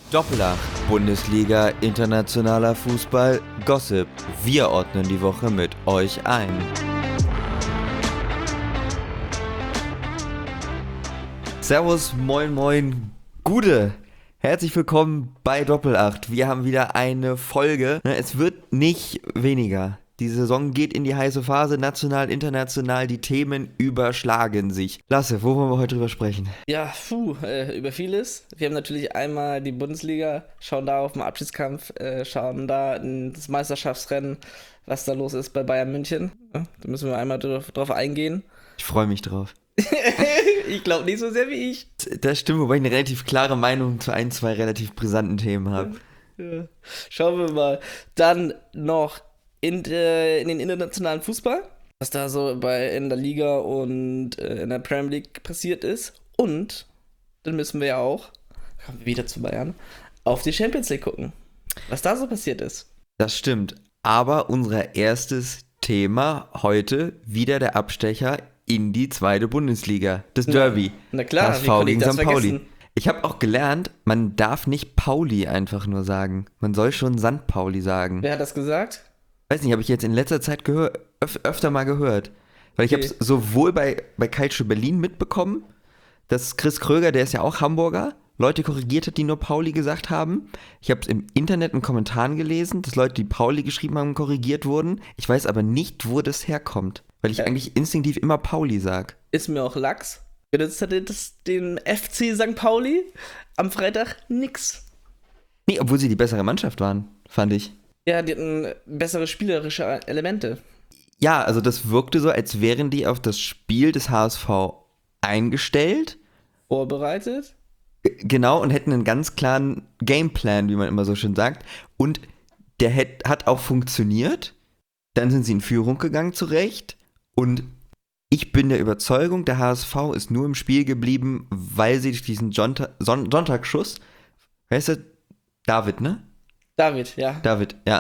Doppelacht, Bundesliga, internationaler Fußball, Gossip. Wir ordnen die Woche mit euch ein. Servus, moin moin, Gude. Herzlich willkommen bei Doppelacht. Wir haben wieder eine Folge. Es wird nicht weniger. Die Saison geht in die heiße Phase, national, international, die Themen überschlagen sich. Lasse, wo wollen wir heute drüber sprechen? Ja, über vieles. Wir haben natürlich einmal die Bundesliga, schauen da auf den Abschiedskampf, schauen da in das Meisterschaftsrennen, was da los ist bei Bayern München. Ja, da müssen wir einmal drauf eingehen. Ich freue mich drauf. Ich glaube nicht so sehr wie ich. Das stimmt, wobei ich eine relativ klare Meinung zu ein, zwei relativ brisanten Themen habe. Ja. Schauen wir mal. Dann noch in den internationalen Fußball, was da so in der Liga und in der Premier League passiert ist. Und dann müssen wir ja auch, kommen wir wieder zu Bayern, auf die Champions League gucken, was da so passiert ist. Das stimmt, aber unser erstes Thema heute wieder der Abstecher in die zweite Bundesliga, das Derby. Na klar, HSV gegen St. Pauli. Vergessen? Ich habe auch gelernt, man darf nicht Pauli einfach nur sagen. Man soll schon St. Pauli sagen. Wer hat das gesagt? Weiß nicht, habe ich jetzt in letzter Zeit öfter mal gehört. Weil ich habe es sowohl bei Calcio Berlin mitbekommen, dass Chris Kröger, der ist ja auch Hamburger, Leute korrigiert hat, die nur Pauli gesagt haben. Ich habe es im Internet in Kommentaren gelesen, dass Leute, die Pauli geschrieben haben, korrigiert wurden. Ich weiß aber nicht, wo das herkommt. Weil ich eigentlich instinktiv immer Pauli sag. Ist mir auch Lachs. Jetzt hatte den FC St. Pauli am Freitag nix. Nee, obwohl sie die bessere Mannschaft waren, fand ich. Ja, die hatten bessere spielerische Elemente. Ja, also das wirkte so, als wären die auf das Spiel des HSV eingestellt. Vorbereitet. Genau, und hätten einen ganz klaren Gameplan, wie man immer so schön sagt. Und der hat auch funktioniert. Dann sind sie in Führung gegangen, zu Recht. Und ich bin der Überzeugung, der HSV ist nur im Spiel geblieben, weil sie durch diesen Sonntagsschuss, weißt du, David, ne? David, ja. David, ja.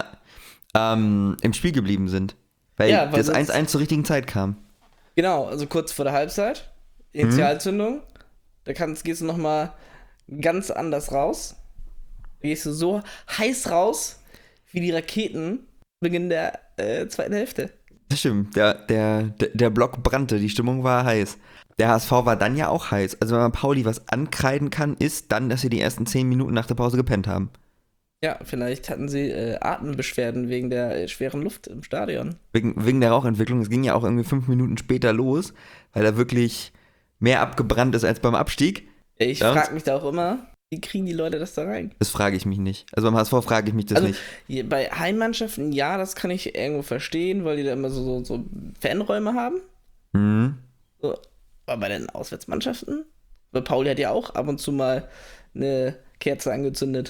Im Spiel geblieben sind. Weil Ja, weil das 1-1 zur richtigen Zeit kam. Genau, also kurz vor der Halbzeit. Initialzündung. Da gehst du nochmal ganz anders raus. Da gehst du so heiß raus, wie die Raketen Beginn der zweiten Hälfte. Das stimmt, der Block brannte, die Stimmung war heiß. Der HSV war dann ja auch heiß. Also wenn man Pauli was ankreiden kann, ist dann, dass sie die ersten 10 Minuten nach der Pause gepennt haben. Ja, vielleicht hatten sie Atembeschwerden wegen der schweren Luft im Stadion. Wegen der Rauchentwicklung. Es ging ja auch irgendwie 5 Minuten später los, weil da wirklich mehr abgebrannt ist als beim Abstieg. Ich frage mich da auch immer, wie kriegen die Leute das da rein? Das frage ich mich nicht. Also beim HSV frage ich mich das nicht. Bei Heimmannschaften, ja, das kann ich irgendwo verstehen, weil die da immer so Fanräume haben. Mhm. So, aber bei den Auswärtsmannschaften? Weil Pauli hat ja auch ab und zu mal eine Kerze angezündet.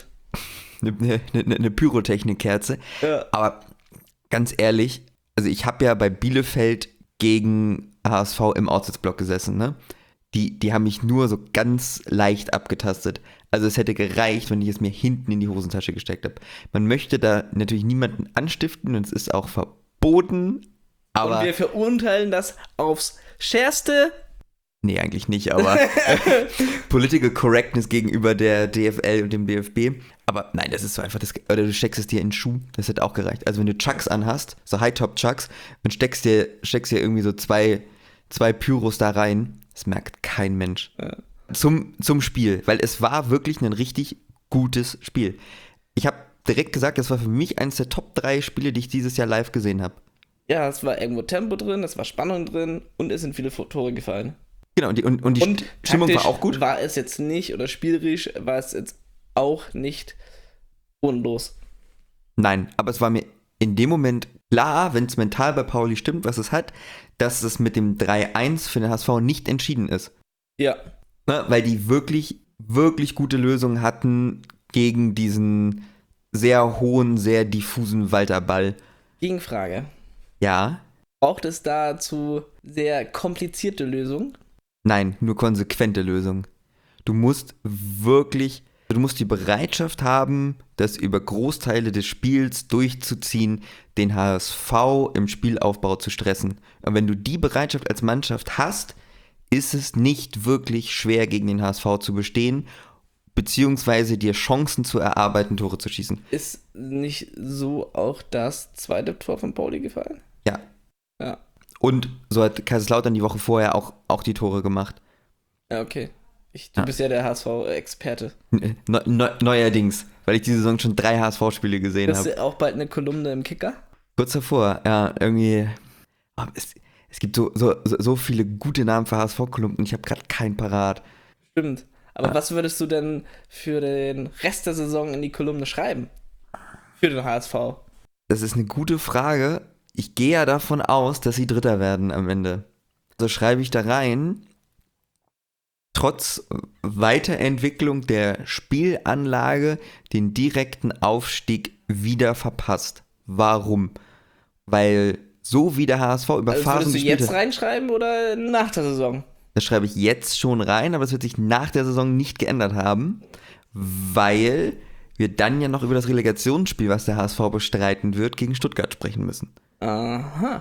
Eine Pyrotechnikkerze. Ja. Aber ganz ehrlich, also ich habe ja bei Bielefeld gegen HSV im Auswärtsblock gesessen, ne? Die haben mich nur so ganz leicht abgetastet. Also es hätte gereicht, wenn ich es mir hinten in die Hosentasche gesteckt habe. Man möchte da natürlich niemanden anstiften und es ist auch verboten, aber... Und wir verurteilen das aufs Schärfste. Nee, eigentlich nicht, aber Political Correctness gegenüber der DFL und dem DFB. Aber nein, das ist so einfach, oder du steckst es dir in den Schuh, das hätte auch gereicht. Also wenn du Chucks anhast, so High-Top-Chucks, und steckst dir irgendwie so zwei Pyros da rein, das merkt kein Mensch. Ja. Zum Spiel, weil es war wirklich ein richtig gutes Spiel. Ich habe direkt gesagt, das war für mich eines der Top 3 Spiele, die ich dieses Jahr live gesehen habe. Ja, es war irgendwo Tempo drin, es war Spannung drin und es sind viele Tore gefallen. Genau, und die Stimmung war auch gut. War es jetzt nicht, oder spielerisch war es jetzt auch nicht bodenlos. Nein, aber es war mir in dem Moment klar, wenn es mental bei Pauli stimmt, was es hat, dass es mit dem 3-1 für den HSV nicht entschieden ist. Ja. Ne, weil die wirklich, wirklich gute Lösungen hatten gegen diesen sehr hohen, sehr diffusen Walter Ball. Gegenfrage. Ja. Braucht es dazu sehr komplizierte Lösungen? Nein, nur konsequente Lösungen. Du musst die Bereitschaft haben, das über Großteile des Spiels durchzuziehen, den HSV im Spielaufbau zu stressen. Und wenn du die Bereitschaft als Mannschaft hast, ist es nicht wirklich schwer, gegen den HSV zu bestehen. beziehungsweise dir Chancen zu erarbeiten, Tore zu schießen. Ist nicht so auch das zweite Tor von Pauli gefallen? Ja. Ja. Und so hat Kaiserslautern die Woche vorher auch die Tore gemacht. Ja, okay. Du bist ja der HSV-Experte. Neuerdings, weil ich diese Saison schon 3 HSV-Spiele gesehen habe. Ist ja auch bald eine Kolumne im Kicker? Kurz davor, ja, irgendwie. Es gibt so viele gute Namen für HSV-Kolumnen, ich habe gerade keinen parat. Stimmt. Aber was würdest du denn für den Rest der Saison in die Kolumne schreiben? Für den HSV? Das ist eine gute Frage. Ich gehe ja davon aus, dass sie Dritter werden am Ende. Also schreibe ich da rein, trotz Weiterentwicklung der Spielanlage den direkten Aufstieg wieder verpasst. Warum? Weil so wie der HSV über Phasen gespielt hat. Würdest du jetzt reinschreiben oder nach der Saison? Das schreibe ich jetzt schon rein, aber es wird sich nach der Saison nicht geändert haben, weil wir dann ja noch über das Relegationsspiel, was der HSV bestreiten wird, gegen Stuttgart sprechen müssen. Aha.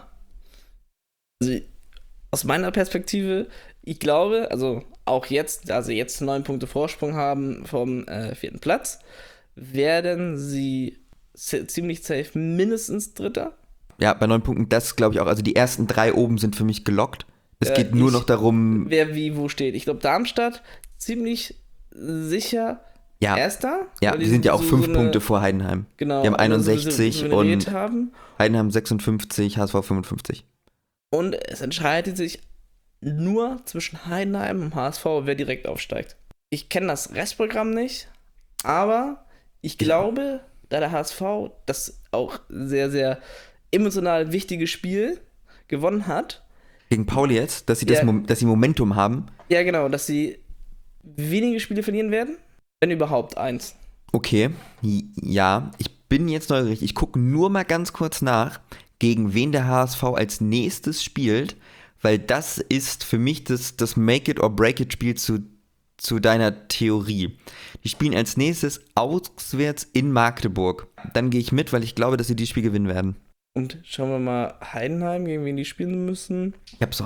Also aus meiner Perspektive, ich glaube, also auch jetzt, 9 Punkte Vorsprung haben vom 4. Platz, werden sie ziemlich safe mindestens Dritter. Ja, bei 9 Punkten, das glaube ich auch. Also die ersten 3 oben sind für mich gelockt. Es geht nur noch darum... Wer wie wo steht. Ich glaube, Darmstadt ziemlich sicher Erster. Ja, die sind ja auch 5 Punkte vor Heidenheim. Genau. Die haben 61 und haben. Heidenheim 56, HSV 55. Und es entscheidet sich nur zwischen Heidenheim und HSV, wer direkt aufsteigt. Ich kenne das Restprogramm nicht, aber ich glaube, da der HSV das auch sehr, sehr emotional wichtige Spiel gewonnen hat. Gegen Pauli jetzt, dass sie Momentum haben. Ja, genau, dass sie wenige Spiele verlieren werden, wenn überhaupt eins. Okay, ja, ich bin jetzt neugierig. Ich gucke nur mal ganz kurz nach, gegen wen der HSV als nächstes spielt, weil das ist für mich das Make-it-or-break-it-Spiel zu deiner Theorie. Die spielen als nächstes auswärts in Magdeburg. Dann gehe ich mit, weil ich glaube, dass sie dieses Spiel gewinnen werden. Und schauen wir mal Heidenheim, gegen wen die spielen müssen. Ich hab's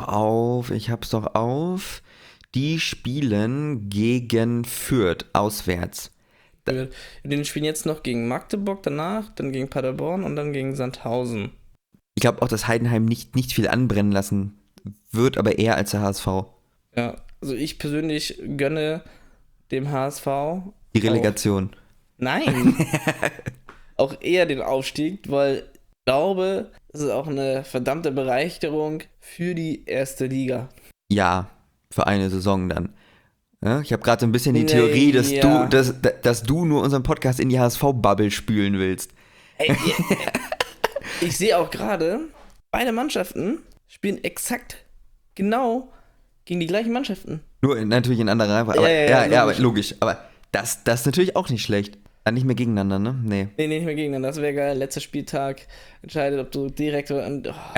doch auf. Die spielen gegen Fürth, auswärts. Den spielen jetzt noch gegen Magdeburg danach, dann gegen Paderborn und dann gegen Sandhausen. Ich glaube auch, dass Heidenheim nicht viel anbrennen lassen wird, aber eher als der HSV. Ja, also ich persönlich gönne dem HSV die Relegation. Nein! Auch eher den Aufstieg, weil ich glaube, es ist auch eine verdammte Bereicherung für die erste Liga. Ja, für eine Saison dann. Ja, ich habe gerade so ein bisschen die Theorie, dass du nur unseren Podcast in die HSV-Bubble spülen willst. Ey, ich sehe auch gerade, beide Mannschaften spielen exakt genau gegen die gleichen Mannschaften. Nur natürlich in anderer Reihenfolge. Aber logisch. Aber das ist natürlich auch nicht schlecht. Dann nicht mehr gegeneinander, ne? Nee, nicht mehr gegeneinander. Das wäre geil. Letzter Spieltag entscheidet, ob du direkt oder...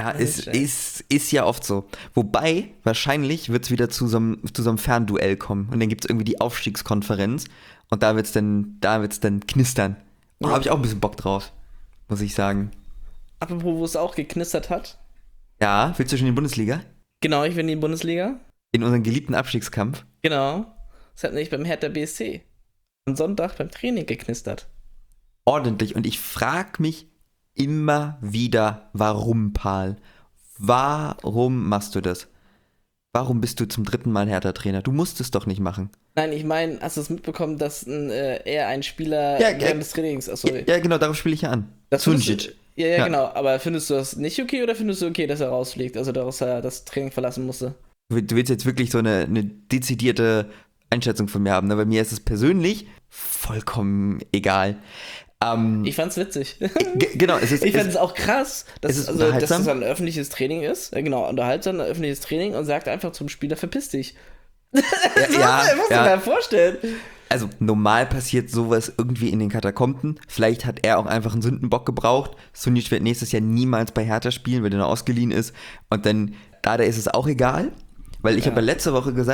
ist ja oft so. Wobei, wahrscheinlich wird es wieder zu so einem Fernduell kommen. Und dann gibt es irgendwie die Aufstiegskonferenz. Und da wird's dann knistern. Da habe ich auch ein bisschen Bock drauf, muss ich sagen. Apropos, wo es auch geknistert hat. Ja, willst du schon in die Bundesliga? Genau, ich will in die Bundesliga. In unseren geliebten Abstiegskampf? Genau. Das hat nämlich beim Hertha BSC am Sonntag beim Training geknistert. Ordentlich. Und ich frage mich immer wieder, warum, Paul? Warum machst du das? Warum bist du zum 3. Mal Hertha-Trainer? Du musst es doch nicht machen. Nein, ich meine, hast du es mitbekommen, dass er ein Spieler während des Trainings... Ja, genau, darauf spiele ich ja an. Sunjic. Ja, genau. Aber findest du das nicht okay oder findest du okay, dass er rausfliegt? Also, dass er das Training verlassen musste? Du willst jetzt wirklich so eine dezidierte Einschätzung von mir haben, ne? Bei mir ist es persönlich vollkommen egal. Ich fand's witzig. Genau. Ich fand es auch krass, dass es unterhaltsam? ein öffentliches Training ist. Genau, unterhaltsam, ein öffentliches Training und sagt einfach zum Spieler, verpiss dich. Das musst du dir vorstellen. Also normal passiert sowas irgendwie in den Katakomben. Vielleicht hat er auch einfach einen Sündenbock gebraucht. Sunjic wird nächstes Jahr niemals bei Hertha spielen, weil er noch ausgeliehen ist. Und dann, da ist es auch egal. Weil ich habe ja letzte Woche gesagt,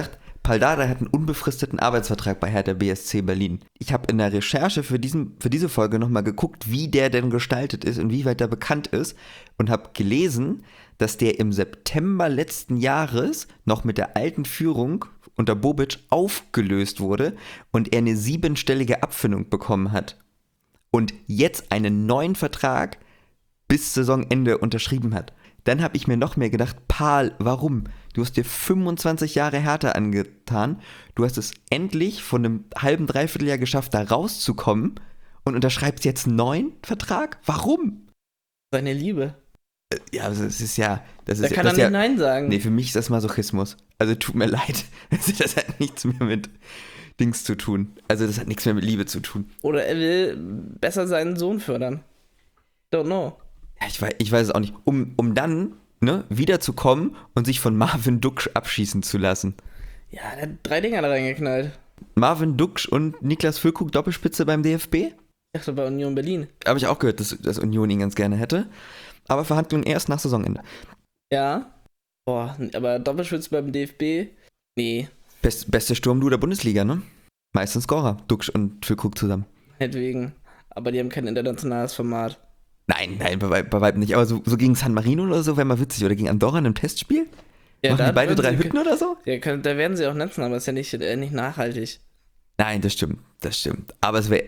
Pal Dardai hat einen unbefristeten Arbeitsvertrag bei Hertha BSC Berlin. Ich habe in der Recherche für diese Folge nochmal geguckt, wie der denn gestaltet ist und wie weit der bekannt ist und habe gelesen, dass der im September letzten Jahres noch mit der alten Führung unter Bobic aufgelöst wurde und er eine 7-stellige Abfindung bekommen hat. Und jetzt einen neuen Vertrag bis Saisonende unterschrieben hat. Dann habe ich mir noch mehr gedacht, Pal, warum? Du hast dir 25 Jahre Hertha angetan, du hast es endlich von einem halben, dreiviertel Jahr geschafft, da rauszukommen und unterschreibst jetzt einen neuen Vertrag? Warum? Seine Liebe. Ja, das ist ja... Da kann er nicht Nein sagen. Nee, für mich ist das Masochismus. Also tut mir leid. Das hat nichts mehr mit Dings zu tun. Also das hat nichts mehr mit Liebe zu tun. Oder er will besser seinen Sohn fördern. Don't know. Ja, ich weiß es auch nicht. Um dann wiederzukommen und sich von Marvin Duksch abschießen zu lassen. Ja, der hat 3 Dinger da reingeknallt. Marvin Duksch und Niklas Füllkrug Doppelspitze beim DFB? Ich dachte bei Union Berlin. Habe ich auch gehört, dass Union ihn ganz gerne hätte. Aber Verhandlungen erst nach Saisonende. Ja. Boah, aber Doppelspitze beim DFB? Nee. Beste Sturmduo der Bundesliga, ne? Meistens Scorer, Duksch und Füllkrug zusammen. Meinetwegen. Aber die haben kein internationales Format. Nein, bei Weitem nicht. Aber so gegen San Marino oder so wäre mal witzig. Oder gegen Andorra in einem Testspiel? Ja, machen die beide 3 Hütten oder so? Ja, da werden sie auch netzen, aber ist ja nicht nachhaltig. Nein, das stimmt. Aber es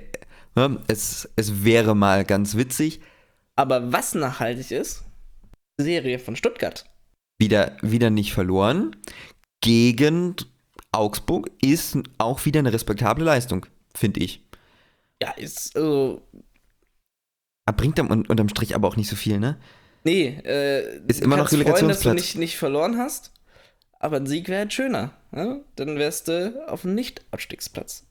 wäre mal ganz witzig. Aber was nachhaltig ist, Serie von Stuttgart. Wieder nicht verloren. Gegen Augsburg ist auch wieder eine respektable Leistung, finde ich. Ja, ist also... Bringt unterm Strich aber auch nicht so viel, ne? Nee, ist immer noch Relegationsplatz. Freuen, dass du nicht verloren hast, aber ein Sieg wäre halt schöner. Ne? Dann wärst du auf einem Nicht-Abstiegsplatz.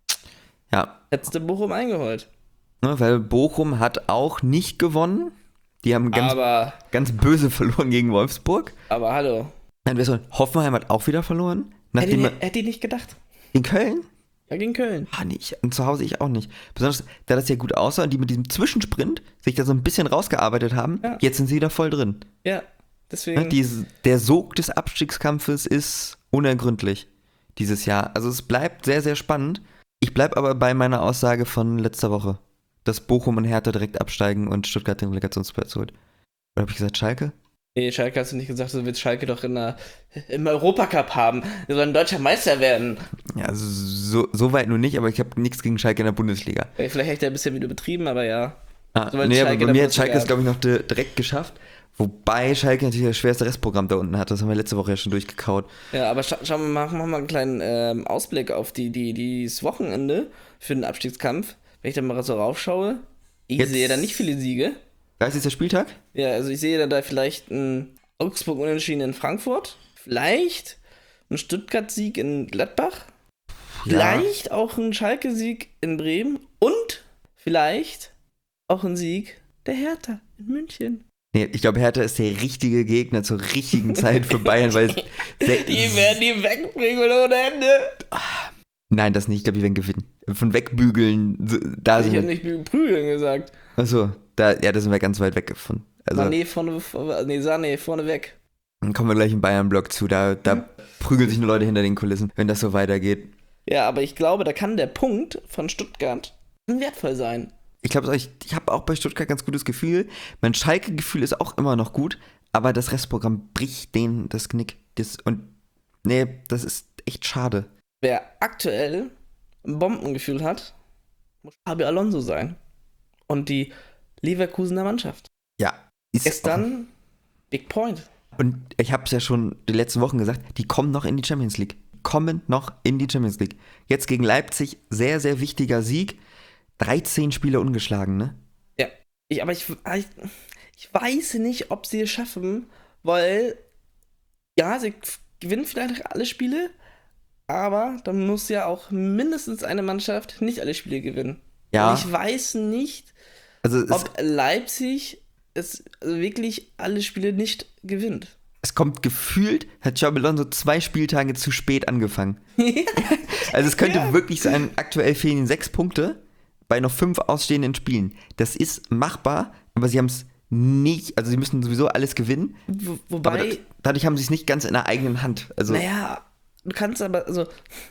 Ja. Hättest du Bochum eingeholt. Ne, weil Bochum hat auch nicht gewonnen. Die haben ganz böse verloren gegen Wolfsburg. Aber hallo. Dann wär's so, Hoffenheim hat auch wieder verloren. Hätte ich nicht gedacht. In Köln? Ja, gegen Köln. Nicht. Und zu Hause ich auch nicht. Besonders, da das ja gut aussah und die mit diesem Zwischensprint sich da so ein bisschen rausgearbeitet haben, Jetzt sind sie wieder voll drin. Ja, deswegen. Der Sog des Abstiegskampfes ist unergründlich dieses Jahr. Also es bleibt sehr, sehr spannend. Ich bleibe aber bei meiner Aussage von letzter Woche, dass Bochum und Hertha direkt absteigen und Stuttgart den Relegationsplatz holt. Oder habe ich gesagt Schalke? Nee, Schalke hast du nicht gesagt, du willst Schalke doch im Europacup haben. Der soll ein deutscher Meister werden. Ja, so weit nur nicht, aber ich habe nichts gegen Schalke in der Bundesliga. Vielleicht hätte er ein bisschen wieder betrieben, aber ja. Aber bei mir hat Schalke es, glaube ich, noch direkt geschafft. Wobei Schalke natürlich das schwerste Restprogramm da unten hat. Das haben wir letzte Woche ja schon durchgekaut. Ja, aber schauen wir machen wir mal einen kleinen Ausblick auf das Wochenende für den Abstiegskampf. Wenn ich da mal so raufschaue, sehe da nicht viele Siege. 30. Spieltag? Ja, also ich sehe da vielleicht einen Augsburg-Unentschieden in Frankfurt. Vielleicht einen Stuttgart-Sieg in Gladbach. Ja. Vielleicht auch einen Schalke-Sieg in Bremen. Und vielleicht auch einen Sieg der Hertha in München. Nee, ich glaube, Hertha ist der richtige Gegner zur richtigen Zeit für Bayern, weil die werden die wegbringen ohne Ende. Nein, das nicht. Ich glaube, die werden gewinnen. Von wegbügeln, da sind ich habe nicht prügeln gesagt. Achso, da sind wir ganz weit weg davon. Also, Sané vorne weg. Dann kommen wir gleich im Bayern-Block zu. Da prügeln sich nur Leute hinter den Kulissen, wenn das so weitergeht. Ja, aber ich glaube, da kann der Punkt von Stuttgart wertvoll sein. Ich glaube, ich habe auch bei Stuttgart ganz gutes Gefühl. Mein Schalke-Gefühl ist auch immer noch gut, aber das Restprogramm bricht denen das Knick. Das ist echt schade. Wer aktuell ein Bombengefühl hat, muss Xabi Alonso sein. Und die Leverkusener Mannschaft. Ja. Ist dann Big Point. Und ich habe es ja schon die letzten Wochen gesagt, die kommen noch in die Champions League. Jetzt gegen Leipzig, sehr, sehr wichtiger Sieg. 13 Spiele ungeschlagen, ne? Ja. Aber ich weiß nicht, ob sie es schaffen, weil, ja, sie gewinnen vielleicht alle Spiele, aber dann muss ja auch mindestens eine Mannschaft nicht alle Spiele gewinnen. Ja. Und ich weiß nicht, ob Leipzig es wirklich alle Spiele nicht gewinnt. Es kommt gefühlt, hat Xabi Alonso 2 Spieltage zu spät angefangen. Also es könnte wirklich sein, aktuell fehlen ihnen 6 Punkte bei noch 5 ausstehenden Spielen. Das ist machbar, aber sie haben es nicht, also sie müssen sowieso alles gewinnen. Wobei... Aber dadurch haben sie es nicht ganz in der eigenen Hand. Also, naja, du kannst aber, also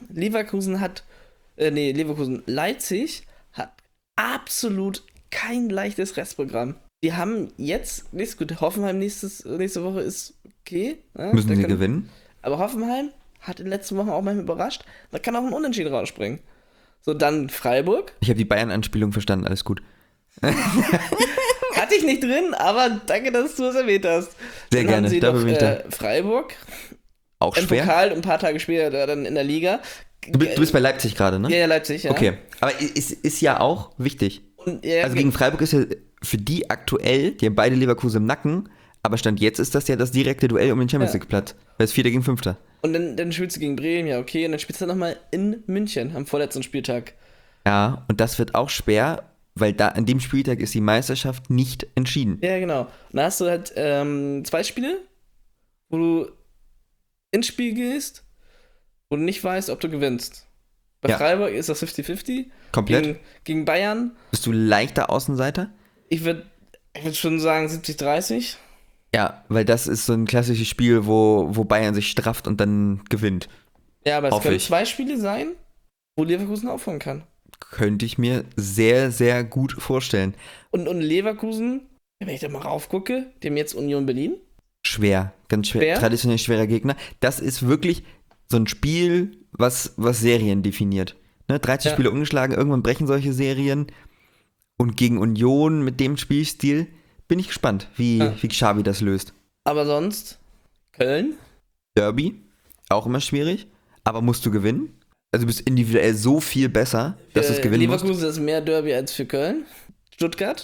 Leipzig hat absolut kein leichtes Restprogramm. Die haben jetzt, nicht gut, Hoffenheim nächste Woche ist okay. Ne? Müssen sie gewinnen. Aber Hoffenheim hat in den letzten Wochen auch manchmal überrascht. Da kann auch ein Unentschieden rausspringen. So, dann Freiburg. Ich habe die Bayern-Anspielung verstanden, alles gut. Hatte ich nicht drin, aber danke, dass du es erwähnt hast. Sehr dann gerne, haben sie dafür noch, bin ich da. Freiburg. Auch Im schwer? Pokal, ein paar Tage später dann in der Liga. Du bist bei Leipzig gerade, ne? Ja, Leipzig, ja. Okay, aber ist ja auch wichtig. Und, ja, Also gegen Freiburg ist ja für die aktuell, die haben beide Leverkusen im Nacken, aber Stand jetzt ist das ja das direkte Duell um den Champions League-Platz. Weil es 4. gegen 5. Und dann spielst du gegen Bremen, ja okay, und dann spielst du nochmal in München am vorletzten Spieltag. Ja, und das wird auch schwer, weil da an dem Spieltag ist die Meisterschaft nicht entschieden. Ja, genau. Und da hast du halt 2 Spiele, wo du ins Spiel gehst und nicht weißt, ob du gewinnst. Bei Freiburg ist das 50-50. Komplett. Gegen Bayern. Bist du leichter Außenseiter? Ich würd schon sagen 70-30. Ja, weil das ist so ein klassisches Spiel, wo Bayern sich strafft und dann gewinnt. Ja, aber es können 2 Spiele sein, wo Leverkusen aufholen kann. Könnte ich mir sehr, sehr gut vorstellen. Und Leverkusen, wenn ich da mal raufgucke, die haben jetzt Union Berlin. Schwer, ganz schwer. Traditionell schwerer Gegner. Das ist wirklich so ein Spiel, was Serien definiert. Ne? 13 Spiele ungeschlagen, irgendwann brechen solche Serien. Und gegen Union mit dem Spielstil bin ich gespannt, wie Xavi das löst. Aber sonst, Köln. Derby, auch immer schwierig. Aber musst du gewinnen? Also du bist individuell so viel besser, dass du es gewinnen musst. Leverkusen ist mehr Derby als für Köln. Stuttgart.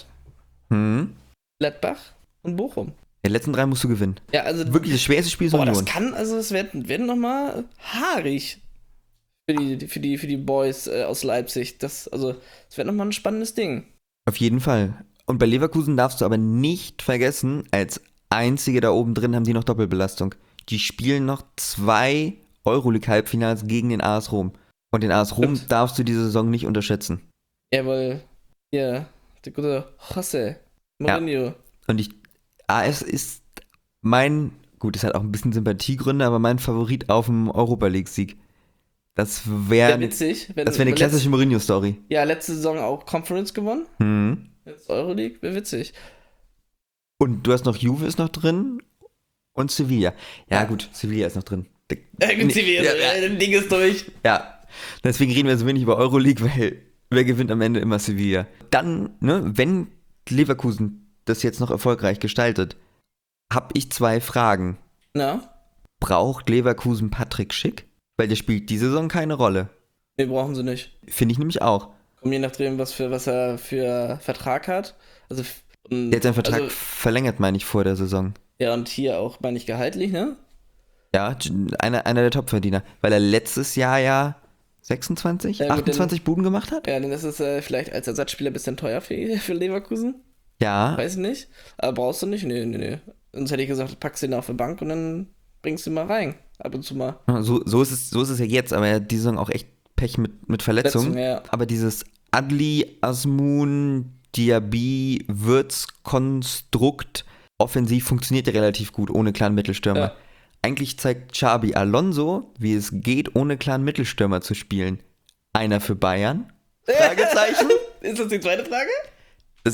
Gladbach und Bochum. Die letzten 3 musst du gewinnen. Ja, also wirklich das schwerste Spiel ist Union. Es werden nochmal haarig für die Boys aus Leipzig. Das wird nochmal ein spannendes Ding. Auf jeden Fall. Und bei Leverkusen darfst du aber nicht vergessen, als einzige da oben drin haben die noch Doppelbelastung. Die spielen noch 2 Euroleague-Halbfinals gegen den AS Rom. Und den AS Rom darfst du diese Saison nicht unterschätzen. Jawohl. Ja, der gute José Mourinho. Ja. Und AS ist es hat auch ein bisschen Sympathiegründe, aber mein Favorit auf dem Europa-League-Sieg. Das wäre witzig. Das wäre eine klassische Mourinho-Story. Ja, letzte Saison auch Conference gewonnen. Jetzt Euroleague, wäre witzig. Und du hast noch Juve ist noch drin und Sevilla. Ja gut, Sevilla ist noch drin. Sevilla, das Ding ist durch. Ja, deswegen reden wir so wenig über Euroleague, weil wer gewinnt am Ende immer Sevilla. Dann, wenn Leverkusen das jetzt noch erfolgreich gestaltet, habe ich 2 Fragen. Na? Braucht Leverkusen Patrick Schick? Weil der spielt diese Saison keine Rolle. Nee, brauchen sie nicht. Finde ich nämlich auch. Und je nachdem, was er für Vertrag hat. Der hat seinen Vertrag verlängert, meine ich, vor der Saison. Ja, und hier auch, meine ich, gehaltlich, ne? Ja, einer der Topverdiener. Weil er letztes Jahr 26, 28 Buden gemacht hat? Ja, dann ist es vielleicht als Ersatzspieler ein bisschen teuer für Leverkusen. Ja. Weiß ich nicht. Aber brauchst du nicht? Nee. Sonst hätte ich gesagt, packst du ihn auf die Bank und dann bringst du ihn mal rein. Ab und zu mal. So ist es ja jetzt, aber er hat die Saison auch echt Pech mit Verletzungen. Ja. Aber dieses Adli, Asmun, Diaby, Wirtz-Konstrukt offensiv funktioniert ja relativ gut ohne klaren Mittelstürmer. Ja. Eigentlich zeigt Xabi Alonso, wie es geht, ohne klaren Mittelstürmer zu spielen. Einer für Bayern? Fragezeichen. Ist das die zweite Frage? Das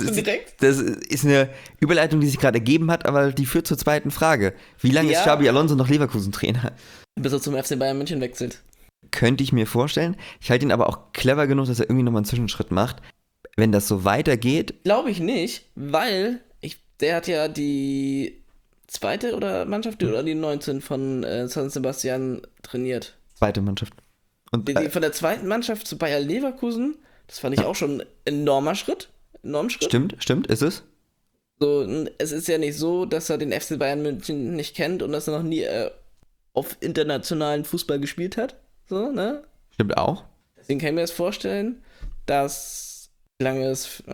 ist eine Überleitung, die sich gerade ergeben hat, aber die führt zur zweiten Frage. Wie lange ist Xabi Alonso noch Leverkusen-Trainer? Bis er zum FC Bayern München wechselt. Könnte ich mir vorstellen. Ich halte ihn aber auch clever genug, dass er irgendwie nochmal einen Zwischenschritt macht. Wenn das so weitergeht... Glaube ich nicht, weil der hat ja die zweite Mannschaft oder die 19 von San Sebastian trainiert. Zweite Mannschaft. Und von der zweiten Mannschaft zu Bayer Leverkusen, das fand ich auch schon ein enormer Schritt. Stimmt, ist es. So, es ist ja nicht so, dass er den FC Bayern München nicht kennt und dass er noch nie auf internationalen Fußball gespielt hat. So, ne? Stimmt auch. Deswegen kann ich mir das vorstellen, dass, wie lange ist,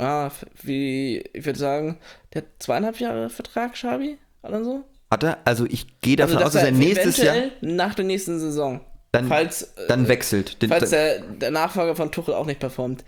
ich würde sagen, der hat 2,5 Jahre Vertrag, Xabi, oder so? Hat er? Also ich gehe davon aus, dass er nächstes Jahr... nach der nächsten Saison. Dann wechselt. Falls der Nachfolger von Tuchel auch nicht performt.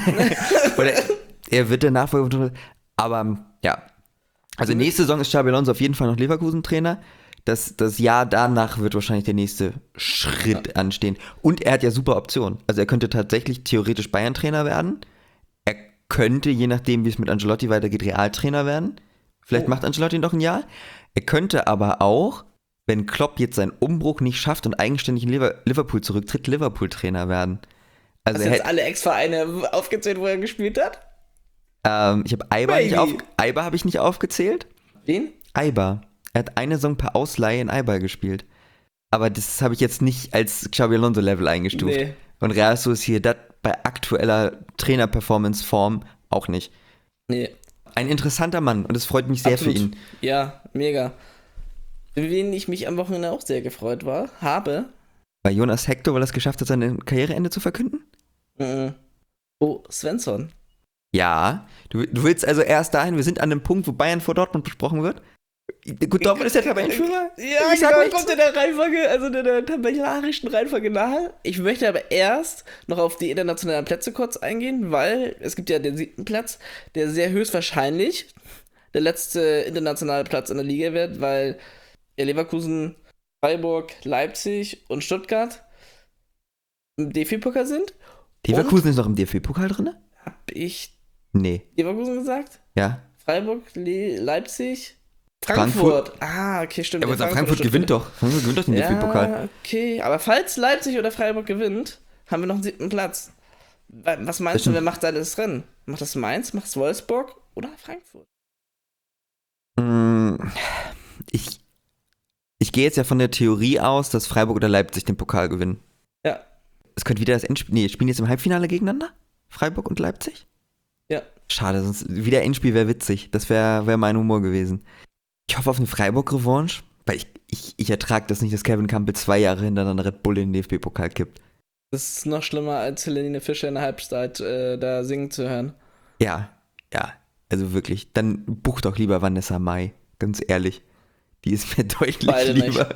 Oder er wird der Nachfolger von Tuchel, aber ja. Also nächste Saison ist Xabi Alonso auf jeden Fall noch Leverkusen-Trainer. das Jahr danach wird wahrscheinlich der nächste Schritt anstehen. Und er hat ja super Optionen. Also er könnte tatsächlich theoretisch Bayern-Trainer werden. Er könnte, je nachdem, wie es mit Ancelotti weitergeht, Realtrainer werden. Vielleicht macht Ancelotti noch ein Jahr. Er könnte aber auch, wenn Klopp jetzt seinen Umbruch nicht schafft und eigenständig in Liverpool zurücktritt, Liverpool-Trainer werden. Also hast du jetzt alle Ex-Vereine aufgezählt, wo er gespielt hat? Ich habe Eibar habe ich nicht aufgezählt. Wen? Eibar. Er hat eine Saison per Ausleihe in Eibar gespielt. Aber das habe ich jetzt nicht als Xabi Alonso-Level eingestuft. Nee. Und Real Sociedad bei aktueller Trainer-Performance-Form auch nicht. Nee. Ein interessanter Mann und es freut mich sehr Absolut. Für ihn. Ja, mega. Für wen ich mich am Wochenende auch sehr gefreut habe. Bei Jonas Hector, weil er es geschafft hat, sein Karriereende zu verkünden? Oh, Svensson. Ja, du willst also erst dahin, wir sind an dem Punkt, wo Bayern vor Dortmund besprochen wird. Gut, Dortmund ist der Tabellenführer. Ja, genau, kommt in der Reihenfolge, also in der tabellarischen Reihenfolge nahe. Ich möchte aber erst noch auf die internationalen Plätze kurz eingehen, weil es gibt ja den 7. Platz, der sehr höchstwahrscheinlich der letzte internationale Platz in der Liga wird, weil Leverkusen, Freiburg, Leipzig und Stuttgart im DFB-Pokal sind. Leverkusen ist noch im DFB-Pokal drin? Hab ich Leverkusen gesagt? Ja. Freiburg, Leipzig, Frankfurt. Ah, okay, stimmt. Ja, aber Frankfurt gewinnt doch. Frankfurt gewinnt doch den DFB-Pokal. Ja, okay. Aber falls Leipzig oder Freiburg gewinnt, haben wir noch einen 7. Platz. Was meinst du, wer macht da das Rennen? Macht das Mainz, macht es Wolfsburg oder Frankfurt? Ich gehe jetzt ja von der Theorie aus, dass Freiburg oder Leipzig den Pokal gewinnen. Ja. Es könnte wieder das Endspiel. Nee, spielen jetzt im Halbfinale gegeneinander? Freiburg und Leipzig? Ja. Schade, sonst wieder Endspiel wäre witzig. Das wäre mein Humor gewesen. Ich hoffe auf eine Freiburg-Revanche, weil ich ertrage das nicht, dass Kevin Campbell 2 Jahre hintereinander Red Bull in den DFB-Pokal kippt. Das ist noch schlimmer, als Helene Fischer in der Halbzeit da singen zu hören. Ja, also wirklich. Dann buch doch lieber Vanessa Mai, ganz ehrlich. Die ist mir deutlich Beide lieber.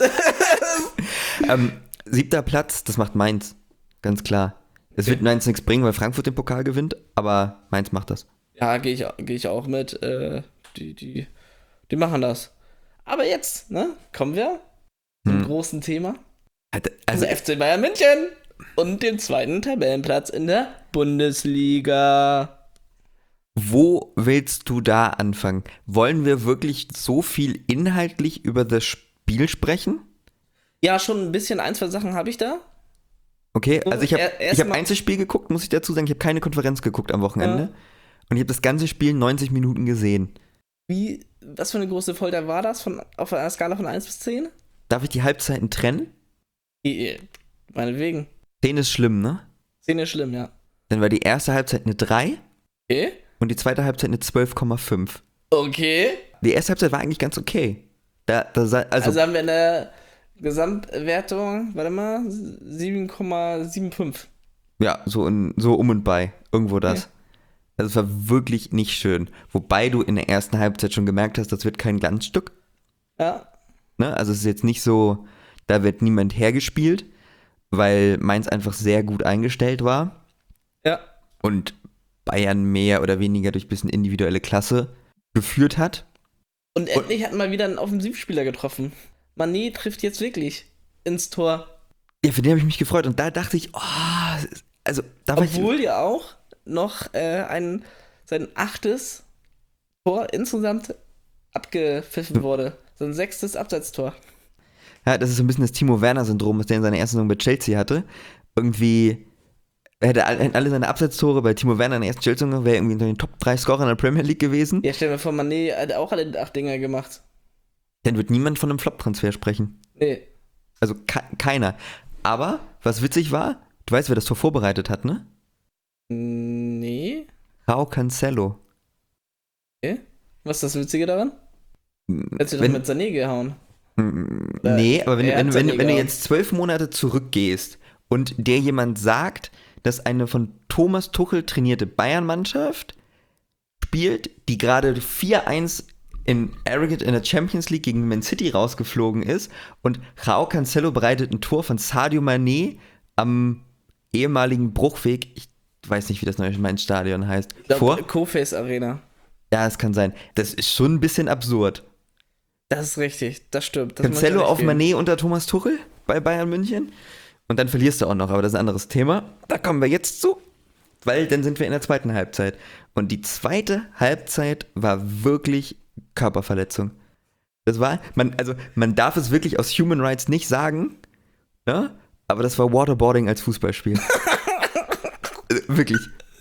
7. Platz, das macht Mainz, ganz klar. Es wird Mainz nichts bringen, weil Frankfurt den Pokal gewinnt, aber Mainz macht das. Ja, gehe ich auch mit. Die machen das. Aber jetzt, kommen wir zum großen Thema. Also FC Bayern München und den 2. Tabellenplatz in der Bundesliga. Wo willst du da anfangen? Wollen wir wirklich so viel inhaltlich über das Spiel sprechen? Ja, schon ein bisschen. 1, 2 Sachen habe ich da. Okay, also ich hab Einzelspiel geguckt, muss ich dazu sagen. Ich habe keine Konferenz geguckt am Wochenende. Ja. Und ich habe das ganze Spiel 90 Minuten gesehen. Was für eine große Folter war das auf einer Skala von 1 bis 10? Darf ich die Halbzeiten trennen? Meinetwegen. 10 ist schlimm, ne? 10 ist schlimm, ja. Dann war die erste Halbzeit eine 3. Okay. Und die zweite Halbzeit eine 12,5. Okay. Die erste Halbzeit war eigentlich ganz okay. Also haben wir in der Gesamtwertung, 7,75. Ja, so um und bei. Irgendwo das. Okay. Also es war wirklich nicht schön. Wobei du in der ersten Halbzeit schon gemerkt hast, das wird kein Glanzstück. Ja. Ne? Also es ist jetzt nicht so, da wird niemand hergespielt, weil Mainz einfach sehr gut eingestellt war. Ja. Und Bayern mehr oder weniger durch ein bisschen individuelle Klasse geführt hat. Und endlich hat mal wieder einen Offensivspieler getroffen. Mané trifft jetzt wirklich ins Tor. Ja, für den habe ich mich gefreut. Und da dachte ich, also da war Obwohl ja auch noch sein 8. Tor insgesamt abgepfiffen wurde. Sein 6. Abseitstor. Ja, das ist so ein bisschen das Timo Werner-Syndrom, das der in seiner ersten Saison bei Chelsea hatte. Irgendwie hätte alle seine Abseitstore bei Timo Werner in der ersten Chelsea-Saison wäre irgendwie unter den Top 3 Scorer in der Premier League gewesen. Ja, stell dir vor, Mané hat auch alle 8 Dinger gemacht. Dann wird niemand von einem Flop-Transfer sprechen. Nee. Also keiner. Aber, was witzig war, du weißt, wer das Tor vorbereitet hat, ne? Nee. João Cancelo. Okay. Was ist das Witzige daran? Hättest du doch mit Sané gehauen. Nee, aber wenn du jetzt 12 Monate zurückgehst und dir jemand sagt, dass eine von Thomas Tuchel trainierte Bayern-Mannschaft spielt, die gerade 4-1 in Arrogate in der Champions League gegen Man City rausgeflogen ist und João Cancelo bereitet ein Tor von Sadio Mané am ehemaligen Bruchweg, ich weiß nicht, wie das neue Mainz-Stadion heißt, vor. Co-Face Arena. Ja, es kann sein. Das ist schon ein bisschen absurd. Das ist richtig, das stimmt. Das Cancelo auf Mané unter Thomas Tuchel bei Bayern München. Und dann verlierst du auch noch, aber das ist ein anderes Thema. Da kommen wir jetzt zu, weil dann sind wir in der zweiten Halbzeit. Und die zweite Halbzeit war wirklich Körperverletzung. Das war, man darf es wirklich aus Human Rights nicht sagen, ne? Aber das war Waterboarding als Fußballspiel. Wirklich.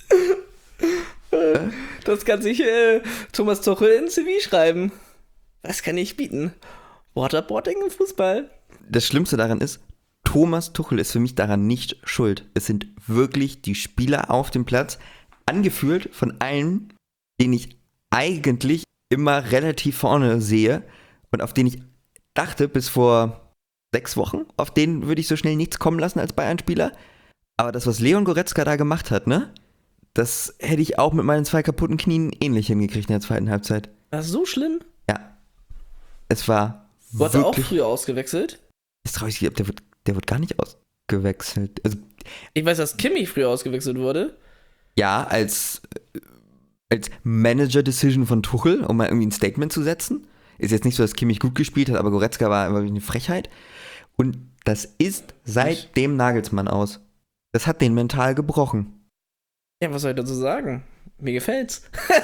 Das kann sich Thomas Tuchel in CV schreiben. Was kann ich bieten? Waterboarding im Fußball. Das Schlimmste daran ist, Thomas Tuchel ist für mich daran nicht schuld. Es sind wirklich die Spieler auf dem Platz, angeführt von allen, den ich eigentlich immer relativ vorne sehe und auf den ich dachte bis vor 6 Wochen, auf den würde ich so schnell nichts kommen lassen als Bayern-Spieler. Aber das, was Leon Goretzka da gemacht hat, ne? Das hätte ich auch mit meinen 2 kaputten Knien ähnlich hingekriegt in der zweiten Halbzeit. War das so schlimm? Ja. Es war Wurde er auch früher ausgewechselt? Jetzt traue ich mich, der wird gar nicht ausgewechselt. Also, ich weiß, dass Kimmich früher ausgewechselt wurde. ja, als Manager-Decision von Tuchel, um mal irgendwie ein Statement zu setzen. Ist jetzt nicht so, dass Kimmich gut gespielt hat, aber Goretzka war wirklich eine Frechheit. Und das ist seitdem Nagelsmann aus. Das hat den mental gebrochen. Ja, was soll ich dazu sagen? Mir gefällt's.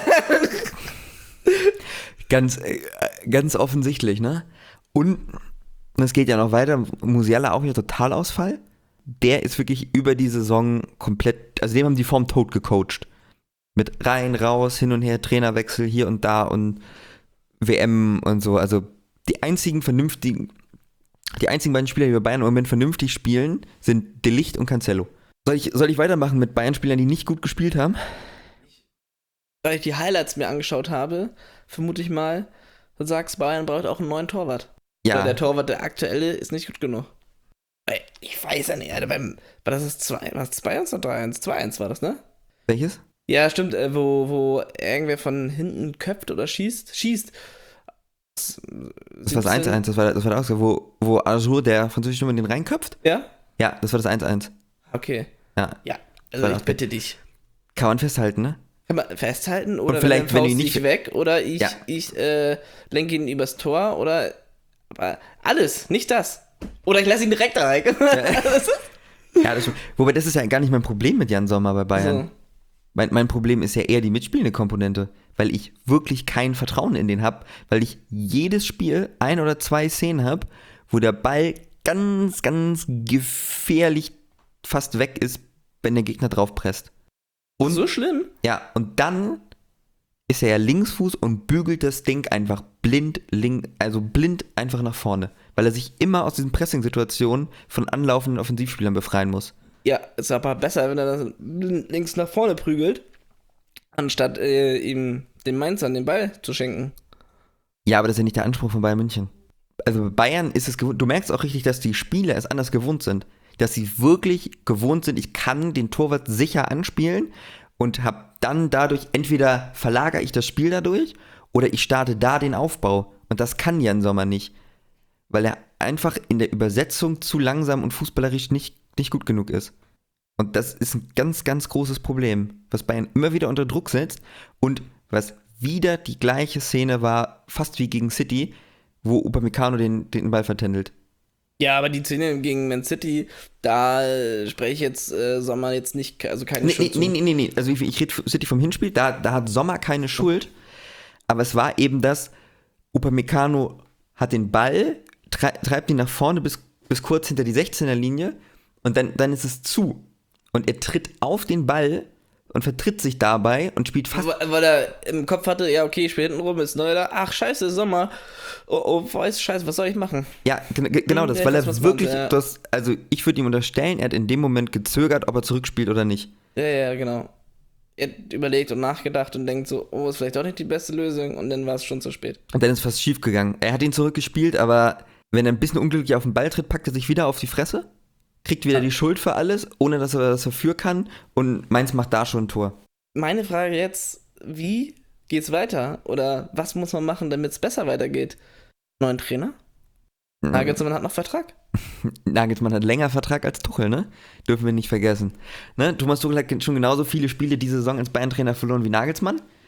Ganz offensichtlich, ne? Und es geht ja noch weiter. Musiala auch wieder Totalausfall. Der ist wirklich über die Saison komplett, also dem haben die Form tot gecoacht. Mit rein, raus, hin und her, Trainerwechsel hier und da und WM und so. Also die einzigen beiden Spieler, die bei Bayern im Moment vernünftig spielen, sind De Ligt und Cancelo. Soll ich weitermachen mit Bayern-Spielern, die nicht gut gespielt haben? Weil ich die Highlights mir angeschaut habe, vermute ich mal, du sagst, Bayern braucht auch einen neuen Torwart. Ja. Weil der Torwart, der aktuelle, ist nicht gut genug. Ich weiß ja nicht, Alter, war das 2-1 oder 3-1? 2-1 war das, ne? Welches? Ja, stimmt, wo irgendwer von hinten köpft oder schießt. Das war das 1-1, das war der Ausgabe, wo Arthur, der französische Stürmer, den reinköpft? Ja? Ja, das war das 1-1. Okay. Ja, also ich bitte dich. Kann man festhalten, ne? Kann man festhalten oder und vielleicht, wenn die nicht weg oder ich lenke ihn übers Tor oder aber alles, nicht das. Oder ich lasse ihn direkt rein. Ja, das stimmt. Wobei, das ist ja gar nicht mein Problem mit Jan Sommer bei Bayern. So. Mein Problem ist ja eher die mitspielende Komponente, weil ich wirklich kein Vertrauen in den habe, weil ich jedes Spiel 1 oder 2 Szenen habe, wo der Ball ganz, ganz gefährlich fast weg ist, wenn der Gegner drauf presst. Und so schlimm? Ja, und dann ist er ja Linksfuß und bügelt das Ding einfach blind einfach nach vorne, weil er sich immer aus diesen Pressing-Situationen von anlaufenden Offensivspielern befreien muss. Ja, ist aber besser, wenn er das links nach vorne prügelt, anstatt ihm den Mainzern den Ball zu schenken. Ja, aber das ist ja nicht der Anspruch von Bayern München. Also bei Bayern ist es gewohnt, du merkst auch richtig, dass die Spieler es anders gewohnt sind. Dass sie wirklich gewohnt sind, ich kann den Torwart sicher anspielen und habe dann dadurch, entweder verlagere ich das Spiel dadurch oder ich starte da den Aufbau. Und das kann Jan Sommer nicht, weil er einfach in der Übersetzung zu langsam und fußballerisch nicht gut genug ist. Und das ist ein ganz, ganz großes Problem, was Bayern immer wieder unter Druck setzt und was wieder die gleiche Szene war, fast wie gegen City, wo Upamecano den Ball vertändelt. Ja, aber die Szene gegen Man City, da spreche ich jetzt Sommer jetzt nicht, also keine Schuld. Nee. Also ich rede City vom Hinspiel, da hat Sommer keine Schuld, aber es war eben das, Upamecano hat den Ball, treibt ihn nach vorne bis kurz hinter die 16er-Linie und dann ist es zu. Und er tritt auf den Ball und vertritt sich dabei und spielt fast... Weil er im Kopf hatte, ja okay, ich spiele hinten rum, ist Neuer, ach scheiße, Sommer, oh scheiße, was soll ich machen? Ja, genau das, weil er wirklich, also ich würde ihm unterstellen, er hat in dem Moment gezögert, ob er zurückspielt oder nicht. Ja, genau. Er hat überlegt und nachgedacht und denkt so, oh, ist vielleicht doch nicht die beste Lösung und dann war es schon zu spät. Und dann ist fast schief gegangen. Er hat ihn zurückgespielt, aber wenn er ein bisschen unglücklich auf den Ball tritt, packt er sich wieder auf die Fresse, kriegt wieder die Schuld für alles, ohne dass er das dafür kann und Mainz macht da schon ein Tor. Meine Frage jetzt, wie geht's weiter? Oder was muss man machen, damit es besser weitergeht? Neuen Trainer? Nagelsmann hat noch Vertrag. Nagelsmann hat länger Vertrag als Tuchel, ne? Dürfen wir nicht vergessen. Ne? Thomas Tuchel hat schon genauso viele Spiele diese Saison als Bayern-Trainer verloren wie Nagelsmann.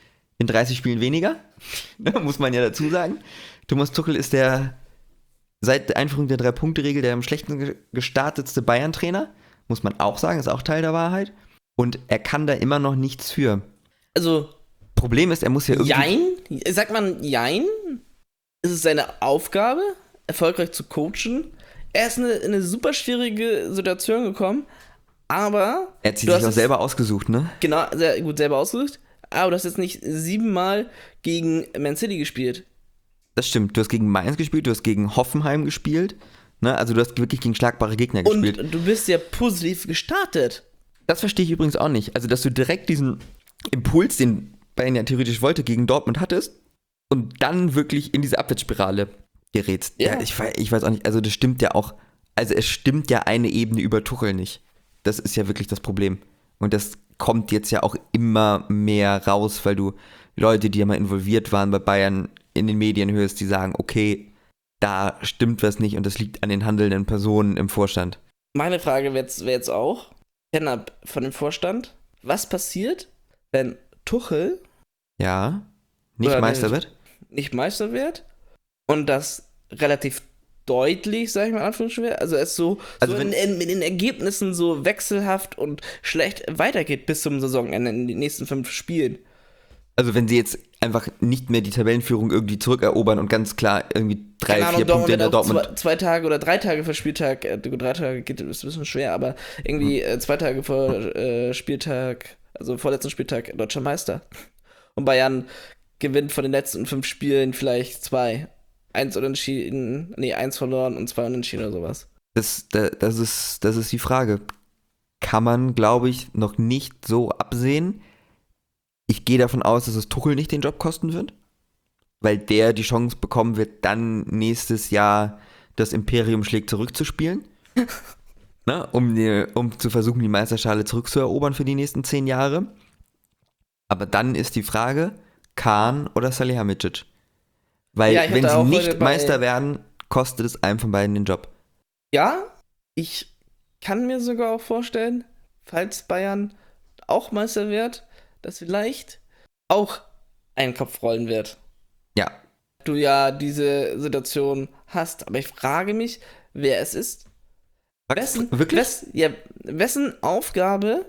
in 30 Spielen weniger. Muss man ja dazu sagen. Thomas Tuchel ist seit der Einführung der 3-Punkte-Regel der am schlechtesten gestartetste Bayern-Trainer. Muss man auch sagen, ist auch Teil der Wahrheit. Und er kann da immer noch nichts für. Also, Problem ist, er muss ja irgendwie... Jein? Sagt man Jein? Ist es seine Aufgabe, erfolgreich zu coachen? Er ist in eine super schwierige Situation gekommen, aber... Er hat sich auch selber ausgesucht, ne? Genau, sehr gut selber ausgesucht. Aber du hast jetzt nicht 7-mal gegen Man City gespielt. Das stimmt. Du hast gegen Mainz gespielt, du hast gegen Hoffenheim gespielt. Ne? Also du hast wirklich gegen schlagbare Gegner gespielt. Und du bist ja positiv gestartet. Das verstehe ich übrigens auch nicht. Also, dass du direkt diesen Impuls, den Bayern ja theoretisch wollte, gegen Dortmund hattest und dann wirklich in diese Abwärtsspirale gerätst. Ja, ich weiß auch nicht. Also, das stimmt ja auch. Also, es stimmt ja eine Ebene über Tuchel nicht. Das ist ja wirklich das Problem. Und das kommt jetzt ja auch immer mehr raus, weil du Leute, die ja mal involviert waren bei Bayern, in den Medien hörst, die sagen, okay, da stimmt was nicht und das liegt an den handelnden Personen im Vorstand. Meine Frage wäre jetzt auch, Kennab von dem Vorstand, was passiert, wenn Tuchel nicht Meister wird? Nicht Meister wird und das relativ deutlich, sag ich mal in Anführungsstrichen, also es so mit den Ergebnissen so wechselhaft und schlecht weitergeht bis zum Saisonende in den nächsten 5 Spielen. Also wenn sie jetzt einfach nicht mehr die Tabellenführung irgendwie zurückerobern und ganz klar irgendwie 3-4 Punkte in der Dortmund... 2 Tage oder 3 Tage vor Spieltag, 3 Tage ist ein bisschen schwer, aber irgendwie 2 Tage vor Spieltag, also vorletzten Spieltag, deutscher Meister. Und Bayern gewinnt von den letzten 5 Spielen vielleicht 2. 1 unentschieden, 1 verloren und 2 unentschieden oder sowas. Das ist die Frage. Kann man, glaube ich, noch nicht so absehen. Ich gehe davon aus, dass es Tuchel nicht den Job kosten wird, weil der die Chance bekommen wird, dann nächstes Jahr das Imperium schlägt zurückzuspielen, ne, um zu versuchen, die Meisterschale zurückzuerobern für die nächsten 10 Jahre. Aber dann ist die Frage, Kahn oder Salihamidzic. Weil wenn sie nicht Meister werden, kostet es einem von beiden den Job. Ja, ich kann mir sogar auch vorstellen, falls Bayern auch Meister wird, dass vielleicht auch ein Kopf rollen wird. Ja. Du ja diese Situation hast. Aber ich frage mich, wer es ist. Wessen Aufgabe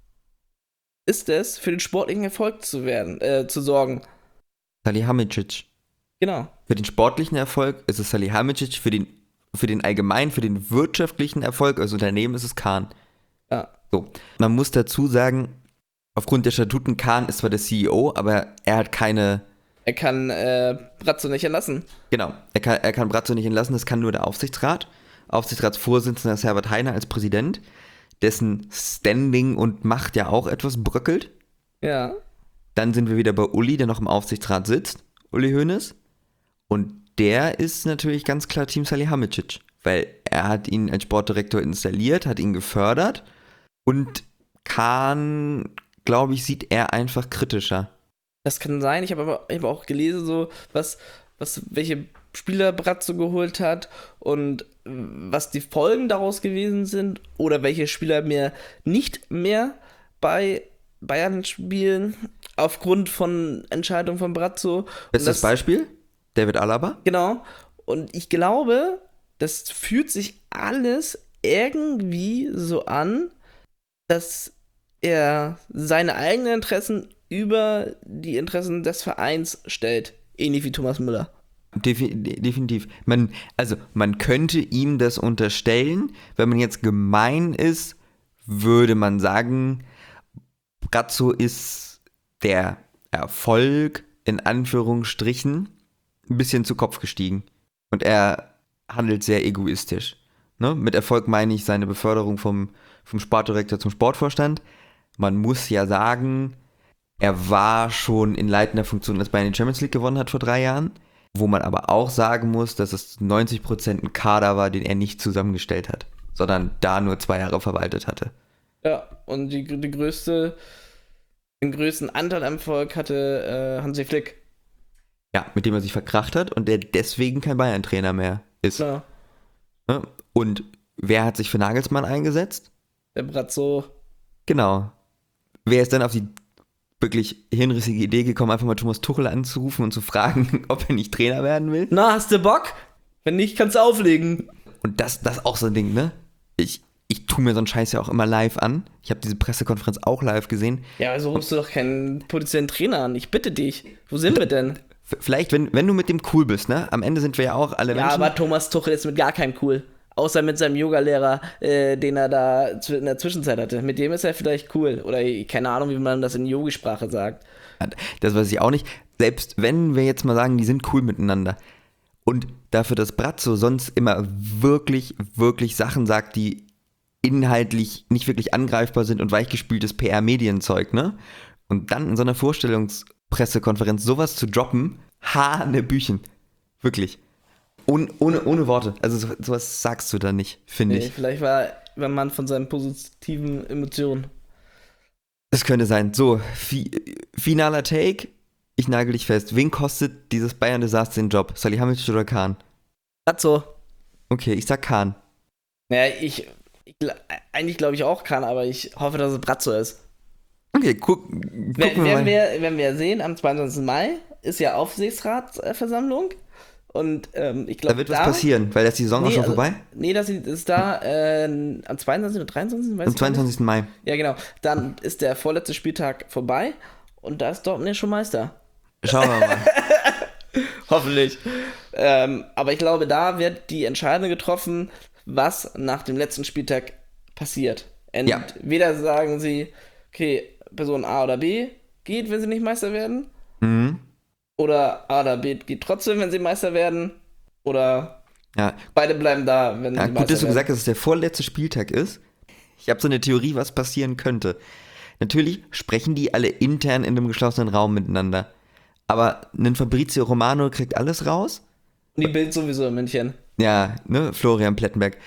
ist es, für den sportlichen Erfolg zu sorgen? Salihamidzic. Genau. Für den sportlichen Erfolg ist es Salihamidzic, für den allgemeinen, für den wirtschaftlichen Erfolg als Unternehmen ist es Kahn. Ja. So. Man muss dazu sagen, aufgrund der Statuten, Kahn ist zwar der CEO, aber er hat keine... Er kann Brazzo nicht entlassen. Genau, er kann Brazzo nicht entlassen, das kann nur der Aufsichtsrat. Aufsichtsratsvorsitzender ist Herbert Heiner als Präsident, dessen Standing und Macht ja auch etwas bröckelt. Ja. Dann sind wir wieder bei Uli, der noch im Aufsichtsrat sitzt, Uli Hoeneß. Und der ist natürlich ganz klar Team Salihamidzic, weil er hat ihn als Sportdirektor installiert, hat ihn gefördert und Kahn, glaube ich, sieht er einfach kritischer. Das kann sein. Ich habe auch gelesen, so welche Spieler Brazzo geholt hat und was die Folgen daraus gewesen sind oder welche Spieler nicht mehr bei Bayern spielen aufgrund von Entscheidungen von Brazzo. Bestes Beispiel? David Alaba? Genau. Und ich glaube, das fühlt sich alles irgendwie so an, dass er seine eigenen Interessen über die Interessen des Vereins stellt. Ähnlich wie Thomas Müller. Definitiv. Man könnte ihm das unterstellen. Wenn man jetzt gemein ist, würde man sagen, Brazzo ist der Erfolg in Anführungsstrichen ein bisschen zu Kopf gestiegen. Und er handelt sehr egoistisch. Ne? Mit Erfolg meine ich seine Beförderung vom Sportdirektor zum Sportvorstand. Man muss ja sagen, er war schon in leitender Funktion, als Bayern die Champions League gewonnen hat vor 3 Jahren. Wo man aber auch sagen muss, dass es 90% ein Kader war, den er nicht zusammengestellt hat, sondern da nur 2 Jahre verwaltet hatte. Ja, und den größten Anteil am Erfolg hatte Hansi Flick. Ja, mit dem er sich verkracht hat und der deswegen kein Bayern-Trainer mehr ist. Ja. Und wer hat sich für Nagelsmann eingesetzt? Der Brazzo. Genau. Wer ist dann auf die wirklich hirnrissige Idee gekommen, einfach mal Thomas Tuchel anzurufen und zu fragen, ob er nicht Trainer werden will. Na, hast du Bock? Wenn nicht, kannst du auflegen. Und das auch so ein Ding, ne? Ich tue mir so einen Scheiß ja auch immer live an. Ich habe diese Pressekonferenz auch live gesehen. Ja, also rufst du doch keinen potenziellen Trainer an. Ich bitte dich. Wo sind wir denn? Vielleicht, wenn du mit dem cool bist, ne? Am Ende sind wir ja auch alle Ja, Menschen. aber Thomas Tuchel ist mit gar keinem cool. Außer mit seinem Yoga-Lehrer, den er da in der Zwischenzeit hatte. Mit dem ist er vielleicht cool. Oder keine Ahnung, wie man das in Yogi-Sprache sagt. Das weiß ich auch nicht. Selbst wenn wir jetzt mal sagen, die sind cool miteinander. Und dafür, dass Brazzo sonst immer wirklich, wirklich Sachen sagt, die inhaltlich nicht wirklich angreifbar sind und weichgespültes PR-Medienzeug, ne? Und dann in so einer Vorstellungspressekonferenz sowas zu droppen, Hanebüchen. Wirklich. Ohne Worte. Also sowas sagst du da nicht, finde ich. Vielleicht war ein Mann von seinen positiven Emotionen. Das könnte sein. So, finaler Take. Ich nagel dich fest. Wen kostet dieses Bayern-Desaster den Job? Salihamidzic oder Kahn? Brazzo. Okay, ich sag Kahn. Naja, eigentlich glaube ich auch Kahn, aber ich hoffe, dass es Brazzo ist. Okay, gucken wir mal. Wenn wir sehen, am 22. Mai ist ja Aufsichtsratsversammlung. Und ich glaube, da wird was passieren, weil da ist die Saison auch schon vorbei. Nee, das ist da am 22. oder 23. Am 22. Mai. Ja, genau. Dann ist der vorletzte Spieltag vorbei und da ist Dortmund ja schon Meister. Schauen wir mal. Hoffentlich. Aber ich glaube, da wird die Entscheidung getroffen, was nach dem letzten Spieltag passiert. Entweder sagen sie, okay, Person A oder B geht, wenn sie nicht Meister werden. Mhm. Oder A oder B geht trotzdem, wenn sie Meister werden. Oder beide bleiben da, wenn sie Meister werden. Gut, dass du gesagt hast, dass es der vorletzte Spieltag ist. Ich habe so eine Theorie, was passieren könnte. Natürlich sprechen die alle intern in einem geschlossenen Raum miteinander. Aber ein Fabrizio Romano kriegt alles raus. Und die Bild sowieso in München. Ja, ne, Florian Plettenberg.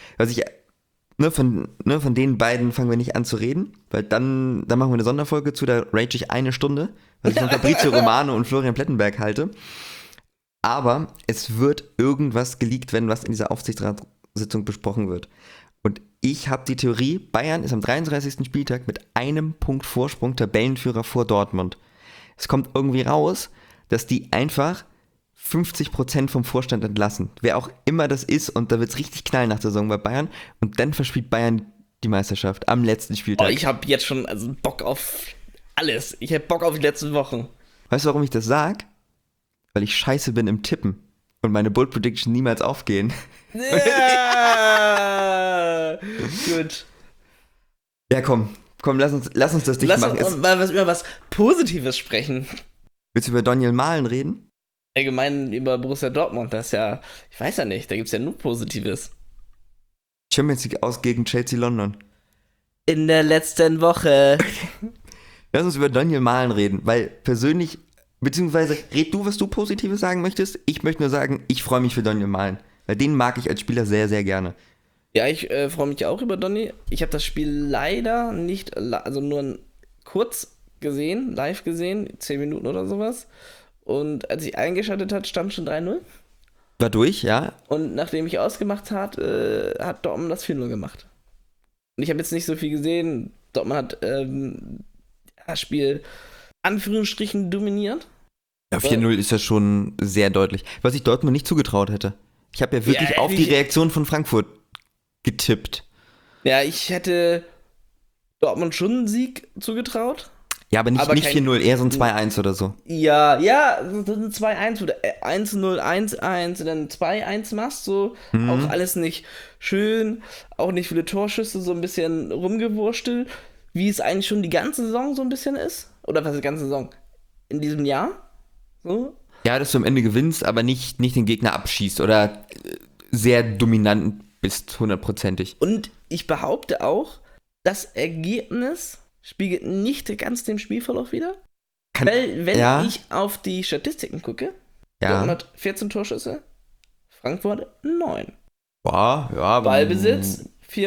Von den beiden fangen wir nicht an zu reden, weil dann machen wir eine Sonderfolge zu, da rage ich 1 Stunde, was ich von Fabrizio Romano und Florian Plettenberg halte. Aber es wird irgendwas geleakt werden, was in dieser Aufsichtsratssitzung besprochen wird. Und ich habe die Theorie, Bayern ist am 33. Spieltag mit 1 Punkt Vorsprung Tabellenführer vor Dortmund. Es kommt irgendwie raus, dass die einfach 50% vom Vorstand entlassen. Wer auch immer das ist, und da wird es richtig knallen nach der Saison bei Bayern. Und dann verspielt Bayern die Meisterschaft am letzten Spieltag. Ich habe jetzt schon Bock auf alles. Ich habe Bock auf die letzten Wochen. Weißt du, warum ich das sag? Weil ich scheiße bin im Tippen und meine Bold Prediction niemals aufgehen. Ja! Gut. Ja, komm, lass uns das dicht machen. Lass uns mal über was Positives sprechen. Willst du über Daniel Mahlen reden? Allgemein über Borussia Dortmund, das ist ja, ich weiß ja nicht, da gibt es ja nur Positives. Champions League aus gegen Chelsea London. In der letzten Woche. Lass uns über Daniel Mahlen reden, weil persönlich, beziehungsweise red du, was du Positives sagen möchtest. Ich möchte nur sagen, ich freue mich für Daniel Mahlen, weil den mag ich als Spieler sehr, sehr gerne. Ja, ich freue mich auch über Donny. Ich habe das Spiel leider nicht, also nur kurz gesehen, live gesehen, 10 Minuten oder sowas. Und als ich eingeschaltet hat, stand schon 3-0. War durch, ja. Und nachdem ich ausgemacht hat Dortmund das 4-0 gemacht. Und ich habe jetzt nicht so viel gesehen. Dortmund hat das Spiel Anführungsstrichen dominiert. Ja, 4-0 ist ja schon sehr deutlich. Was ich Dortmund nicht zugetraut hätte. Ich habe ja wirklich auf die Reaktion von Frankfurt getippt. Ja, ich hätte Dortmund schon einen Sieg zugetraut. Ja, aber nicht 4-0, eher so ein 2-1 oder so. Ja, so ein 2-1 oder 1-0, 1-1 und dann 2-1 machst, so. Auch alles nicht schön, auch nicht viele Torschüsse, so ein bisschen rumgewurstelt, wie es eigentlich schon die ganze Saison so ein bisschen ist. Oder was ist die ganze Saison? In diesem Jahr? So. Ja, dass du am Ende gewinnst, aber nicht den Gegner abschießt oder sehr dominant bist, 100%ig. Und ich behaupte auch, das Ergebnis spiegelt nicht ganz den Spielverlauf wider. Weil, wenn ich auf die Statistiken gucke, Dortmund hat 14 Torschüsse, Frankfurt 9. Wow, ja. Ballbesitz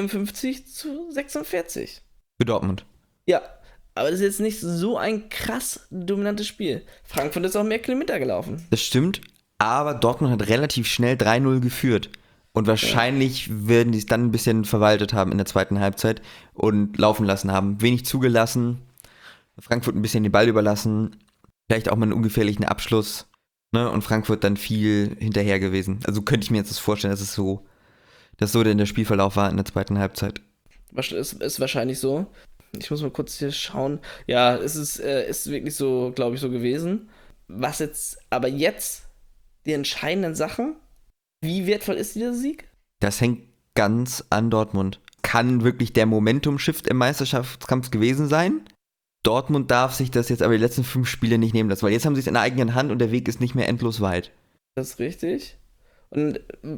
54-46. Für Dortmund. Ja, aber das ist jetzt nicht so ein krass dominantes Spiel. Frankfurt ist auch mehr Kilometer gelaufen. Das stimmt, aber Dortmund hat relativ schnell 3-0 geführt. Und wahrscheinlich werden die es dann ein bisschen verwaltet haben in der zweiten Halbzeit und laufen lassen haben. Wenig zugelassen. Frankfurt ein bisschen den Ball überlassen, vielleicht auch mal einen ungefährlichen Abschluss, ne? Und Frankfurt dann viel hinterher gewesen. Also könnte ich mir jetzt das vorstellen, dass so denn der Spielverlauf war in der zweiten Halbzeit. Ist wahrscheinlich so. Ich muss mal kurz hier schauen. Ja, ist wirklich so, glaube ich, so gewesen. Aber jetzt die entscheidenden Sachen. Wie wertvoll ist dieser Sieg? Das hängt ganz an Dortmund. Kann wirklich der Momentum-Shift im Meisterschaftskampf gewesen sein? Dortmund darf sich das jetzt aber die letzten 5 Spiele nicht nehmen lassen, weil jetzt haben sie es in der eigenen Hand und der Weg ist nicht mehr endlos weit. Das ist richtig. Und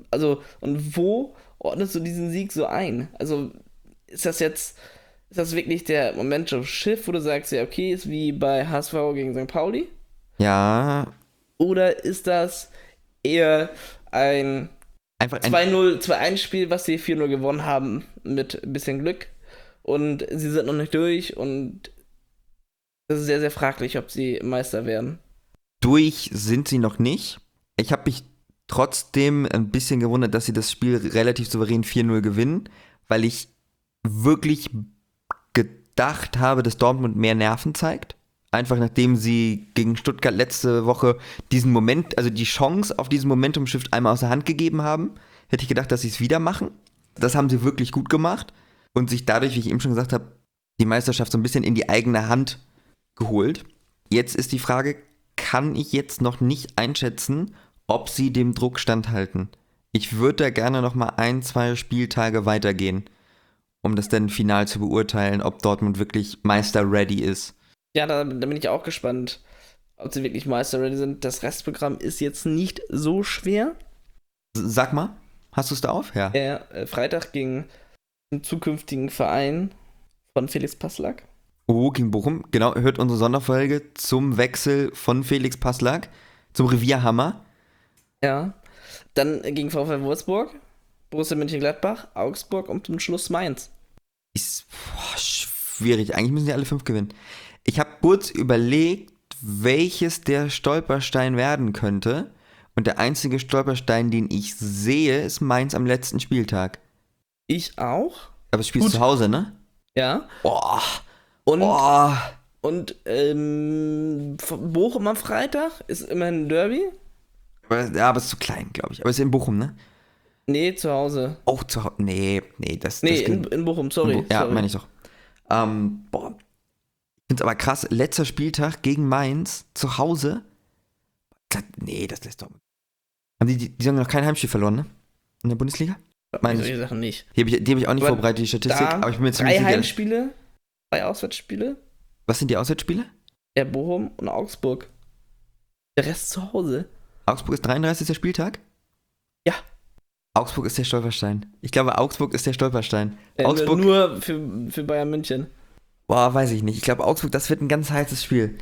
wo ordnest du diesen Sieg so ein? Also ist das wirklich der Momentum-Shift, wo du sagst, ja, okay, ist wie bei HSV gegen St. Pauli? Ja. Oder ist das eher ein Einfach 2-0, 2-1-Spiel, was sie 4-0 gewonnen haben, mit ein bisschen Glück? Und sie sind noch nicht durch und es ist sehr, sehr fraglich, ob sie Meister werden. Durch sind sie noch nicht. Ich habe mich trotzdem ein bisschen gewundert, dass sie das Spiel relativ souverän 4-0 gewinnen, weil ich wirklich gedacht habe, dass Dortmund mehr Nerven zeigt. Einfach nachdem sie gegen Stuttgart letzte Woche diesen Moment, also die Chance auf diesen Momentum-Shift einmal aus der Hand gegeben haben, hätte ich gedacht, dass sie es wieder machen. Das haben sie wirklich gut gemacht und sich dadurch, wie ich eben schon gesagt habe, die Meisterschaft so ein bisschen in die eigene Hand geholt. Jetzt ist die Frage, kann ich jetzt noch nicht einschätzen, ob sie dem Druck standhalten. Ich würde da gerne noch mal 1-2 Spieltage weitergehen, um das dann final zu beurteilen, ob Dortmund wirklich Meister-ready ist. Ja, da bin ich auch gespannt, ob sie wirklich Meister-ready sind. Das Restprogramm ist jetzt nicht so schwer. Sag mal, hast du es da auf? Ja. Freitag gegen den zukünftigen Verein von Felix Passlack. Oh, gegen Bochum. Genau, hört unsere Sonderfolge zum Wechsel von Felix Passlack zum Revierhammer. Ja. Dann gegen VfL Wolfsburg, Borussia Mönchengladbach, Augsburg und zum Schluss Mainz. Ist schwierig. Eigentlich müssen die alle 5 gewinnen. Ich habe kurz überlegt, welches der Stolperstein werden könnte. Und der einzige Stolperstein, den ich sehe, ist Mainz am letzten Spieltag. Ich auch. Aber es spielst zu Hause, ne? Ja. Boah. Und Bochum am Freitag ist immerhin ein Derby. Aber es ist zu klein, glaube ich. Aber es ist in Bochum, ne? Nee, zu Hause. Auch zu Hause. Nee, das in Bochum, sorry. Ja, meine ich doch. Boah. Ich finde es aber krass, letzter Spieltag gegen Mainz zu Hause. Nee, das lässt doch. Haben die haben noch kein Heimspiel verloren, ne? In der Bundesliga? Meine solche Sachen nicht. Die hab ich auch nicht vorbereitet, die Statistik, aber ich bin mir ziemlich sicher. 3 Heimspiele, 3 Auswärtsspiele. Was sind die Auswärtsspiele? Ja, Bochum und Augsburg. Der Rest zu Hause. Augsburg ist 33. Spieltag? Ja. Augsburg ist der Stolperstein. Ich glaube, Augsburg ist der Stolperstein. Augsburg nur für Bayern München. Boah, weiß ich nicht. Ich glaube, Augsburg, das wird ein ganz heißes Spiel.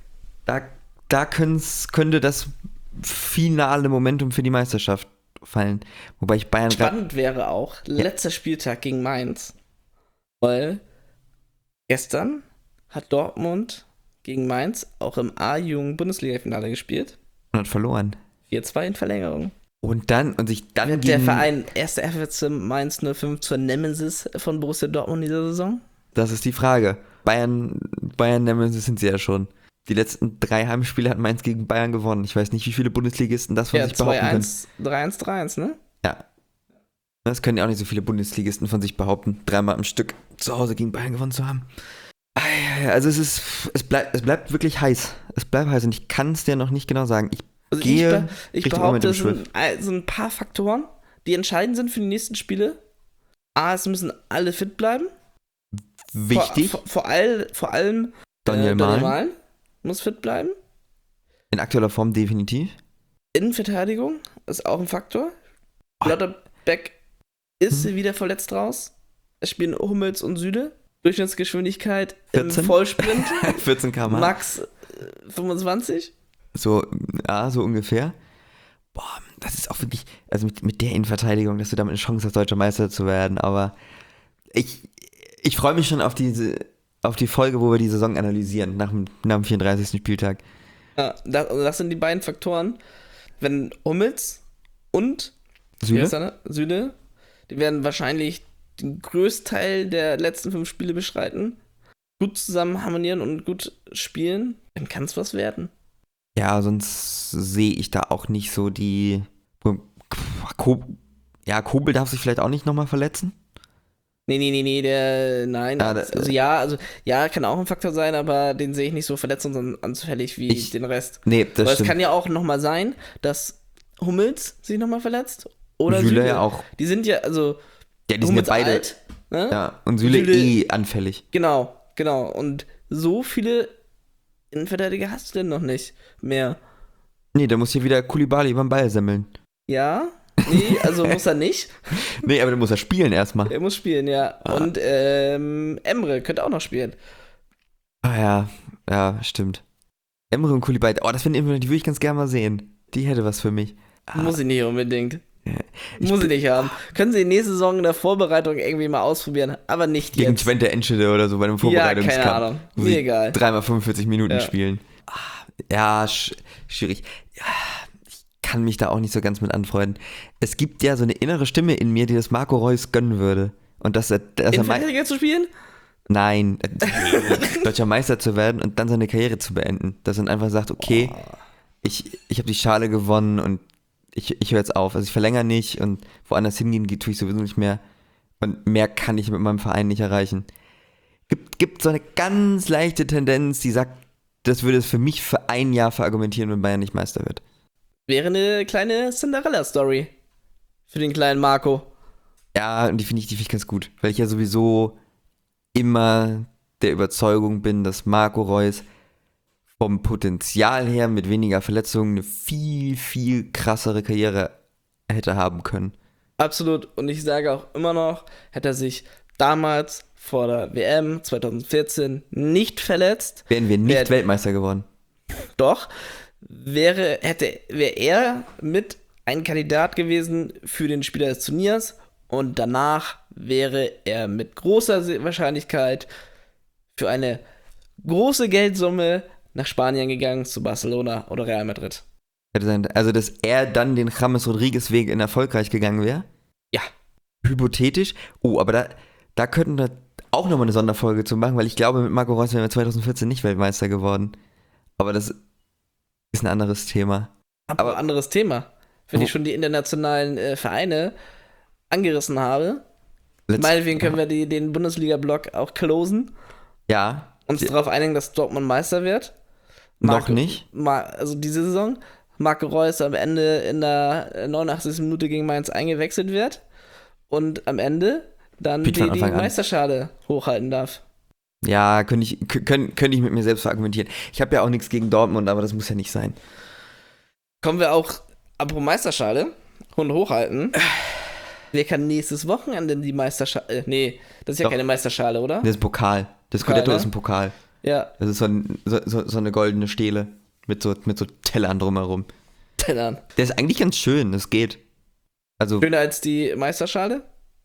Da könnte das finale Momentum für die Meisterschaft fallen. Wobei ich Bayern spannend wäre auch, letzter Spieltag gegen Mainz. Weil gestern hat Dortmund gegen Mainz auch im A-Jugend-Bundesliga-Finale gespielt. Und hat verloren. 4-2 in Verlängerung. Und sich dann gegen der Verein 1. FSC Mainz 05 zur Nemesis von Borussia Dortmund in dieser Saison? Das ist die Frage. Bayern Nemesis sind sie ja schon. Die letzten 3 Heimspiele hat Mainz gegen Bayern gewonnen. Ich weiß nicht, wie viele Bundesligisten das von sich behaupten können. 3-1, 3-1, ne? Ja. Das können ja auch nicht so viele Bundesligisten von sich behaupten, 3-mal am Stück zu Hause gegen Bayern gewonnen zu haben. Also es bleibt wirklich heiß. Es bleibt heiß und ich kann es dir noch nicht genau sagen. Ich behaupte, es sind ein paar Faktoren, die entscheidend sind für die nächsten Spiele. Es müssen alle fit bleiben. Wichtig. Vor allem Daniel Mahlen muss fit bleiben. In aktueller Form definitiv. Innenverteidigung ist auch ein Faktor. Lauterbeck ist wieder verletzt raus. Es spielen Hummels und Süle. Durchschnittsgeschwindigkeit 14? Im Vollsprint. 14 km/h. Max 25. So ungefähr. Boah, das ist auch wirklich, also mit der Innenverteidigung, dass du damit eine Chance hast, deutscher Meister zu werden. Aber ich freue mich schon auf die Folge, wo wir die Saison analysieren, nach dem 34. Spieltag. Ja, das sind die beiden Faktoren. Wenn Hummels und Süle, die werden wahrscheinlich den größten Teil der letzten 5 Spiele beschreiten. gut zusammen harmonieren und gut spielen, dann kann es was werden. Ja, sonst sehe ich da auch nicht so die. Kobel darf sich vielleicht auch nicht nochmal verletzen. Nee, nein. Ja, Also ja, kann auch ein Faktor sein, aber den sehe ich nicht so verletzungsanfällig wie den Rest. Nee, das Aber stimmt. es kann ja auch nochmal sein, dass Hummels sich nochmal verletzt oder Süle Süle. ja auch. Die sind ja, also Ja, die sind ja Hummels beide. alt, ne? Ja, und Süle anfällig. Genau. Und so viele Innenverteidiger hast du denn noch nicht mehr. Nee, da muss hier wieder Koulibaly über den Ball semmeln. Ja? Nee, also muss er nicht. Nee, aber dann muss er spielen erstmal. Er muss spielen, ja. Ah. Und Emre könnte auch noch spielen. Ah ja, stimmt. Emre und Koulibaly, das die würde ich ganz gerne mal sehen. Die hätte was für mich. Muss ich nicht unbedingt. Ja. Muss ich nicht haben. Können sie nächste Saison in der Vorbereitung irgendwie mal ausprobieren, aber nicht Gegen jetzt. Twente Enschede oder so bei einem Vorbereitungskampf. Ja, keine Ahnung. Mir egal. 3x 45 Minuten spielen. Ja, schwierig. Ja, ich kann mich da auch nicht so ganz mit anfreunden. Es gibt ja so eine innere Stimme in mir, die das Marco Reus gönnen würde. Und dass er Innenverteidiger zu spielen? Nein, deutscher Meister zu werden und dann seine Karriere zu beenden. Dass er einfach sagt, okay, ich habe die Schale gewonnen und ich höre jetzt auf. Also ich verlängere nicht und woanders hingehen tue ich sowieso nicht mehr. Und mehr kann ich mit meinem Verein nicht erreichen. Gibt so eine ganz leichte Tendenz, die sagt, das würde es für mich für ein Jahr verargumentieren, wenn Bayern nicht Meister wird. Wäre eine kleine Cinderella-Story für den kleinen Marco. Ja, und die finde ich ganz gut, weil ich ja sowieso immer der Überzeugung bin, dass Marco Reus vom Potenzial her mit weniger Verletzungen eine viel, viel krassere Karriere hätte haben können. Absolut. Und ich sage auch immer noch, hätte er sich damals vor der WM 2014 nicht verletzt. Wären wir nicht Weltmeister geworden. Doch, wäre er mit ein Kandidat gewesen für den Spieler des Turniers und danach wäre er mit großer Wahrscheinlichkeit für eine große Geldsumme nach Spanien gegangen, zu Barcelona oder Real Madrid. Also, dass er dann den James Rodriguez-Weg in erfolgreich gegangen wäre? Ja. Hypothetisch? Oh, aber da könnten wir auch nochmal eine Sonderfolge zu machen, weil ich glaube, mit Marco Reus wären wir 2014 nicht Weltmeister geworden. Aber das ist ein anderes Thema. Aber anderes Thema. Wenn ich schon die internationalen Vereine angerissen habe, meinetwegen können wir den Bundesliga-Block auch closen. Ja. Uns darauf einigen, dass Dortmund Meister wird. Noch nicht. Also diese Saison. Marco Reus am Ende in der 89. Minute gegen Mainz eingewechselt wird und am Ende dann die Meisterschale hochhalten darf. Ja, könnte ich mit mir selbst verargumentieren. Ich habe ja auch nichts gegen Dortmund, aber das muss ja nicht sein. Kommen wir auch, apropos Meisterschale und hochhalten. Wer kann nächstes Wochenende die Meisterschale? Nee, das ist ja keine Meisterschale, oder? Das ist Pokal. Das Scudetto ist ein Pokal. Ja. Das ist so eine goldene Stele mit so Tellern drumherum. Tellern. Der ist eigentlich ganz schön, das geht. Also schöner als die Meisterschale?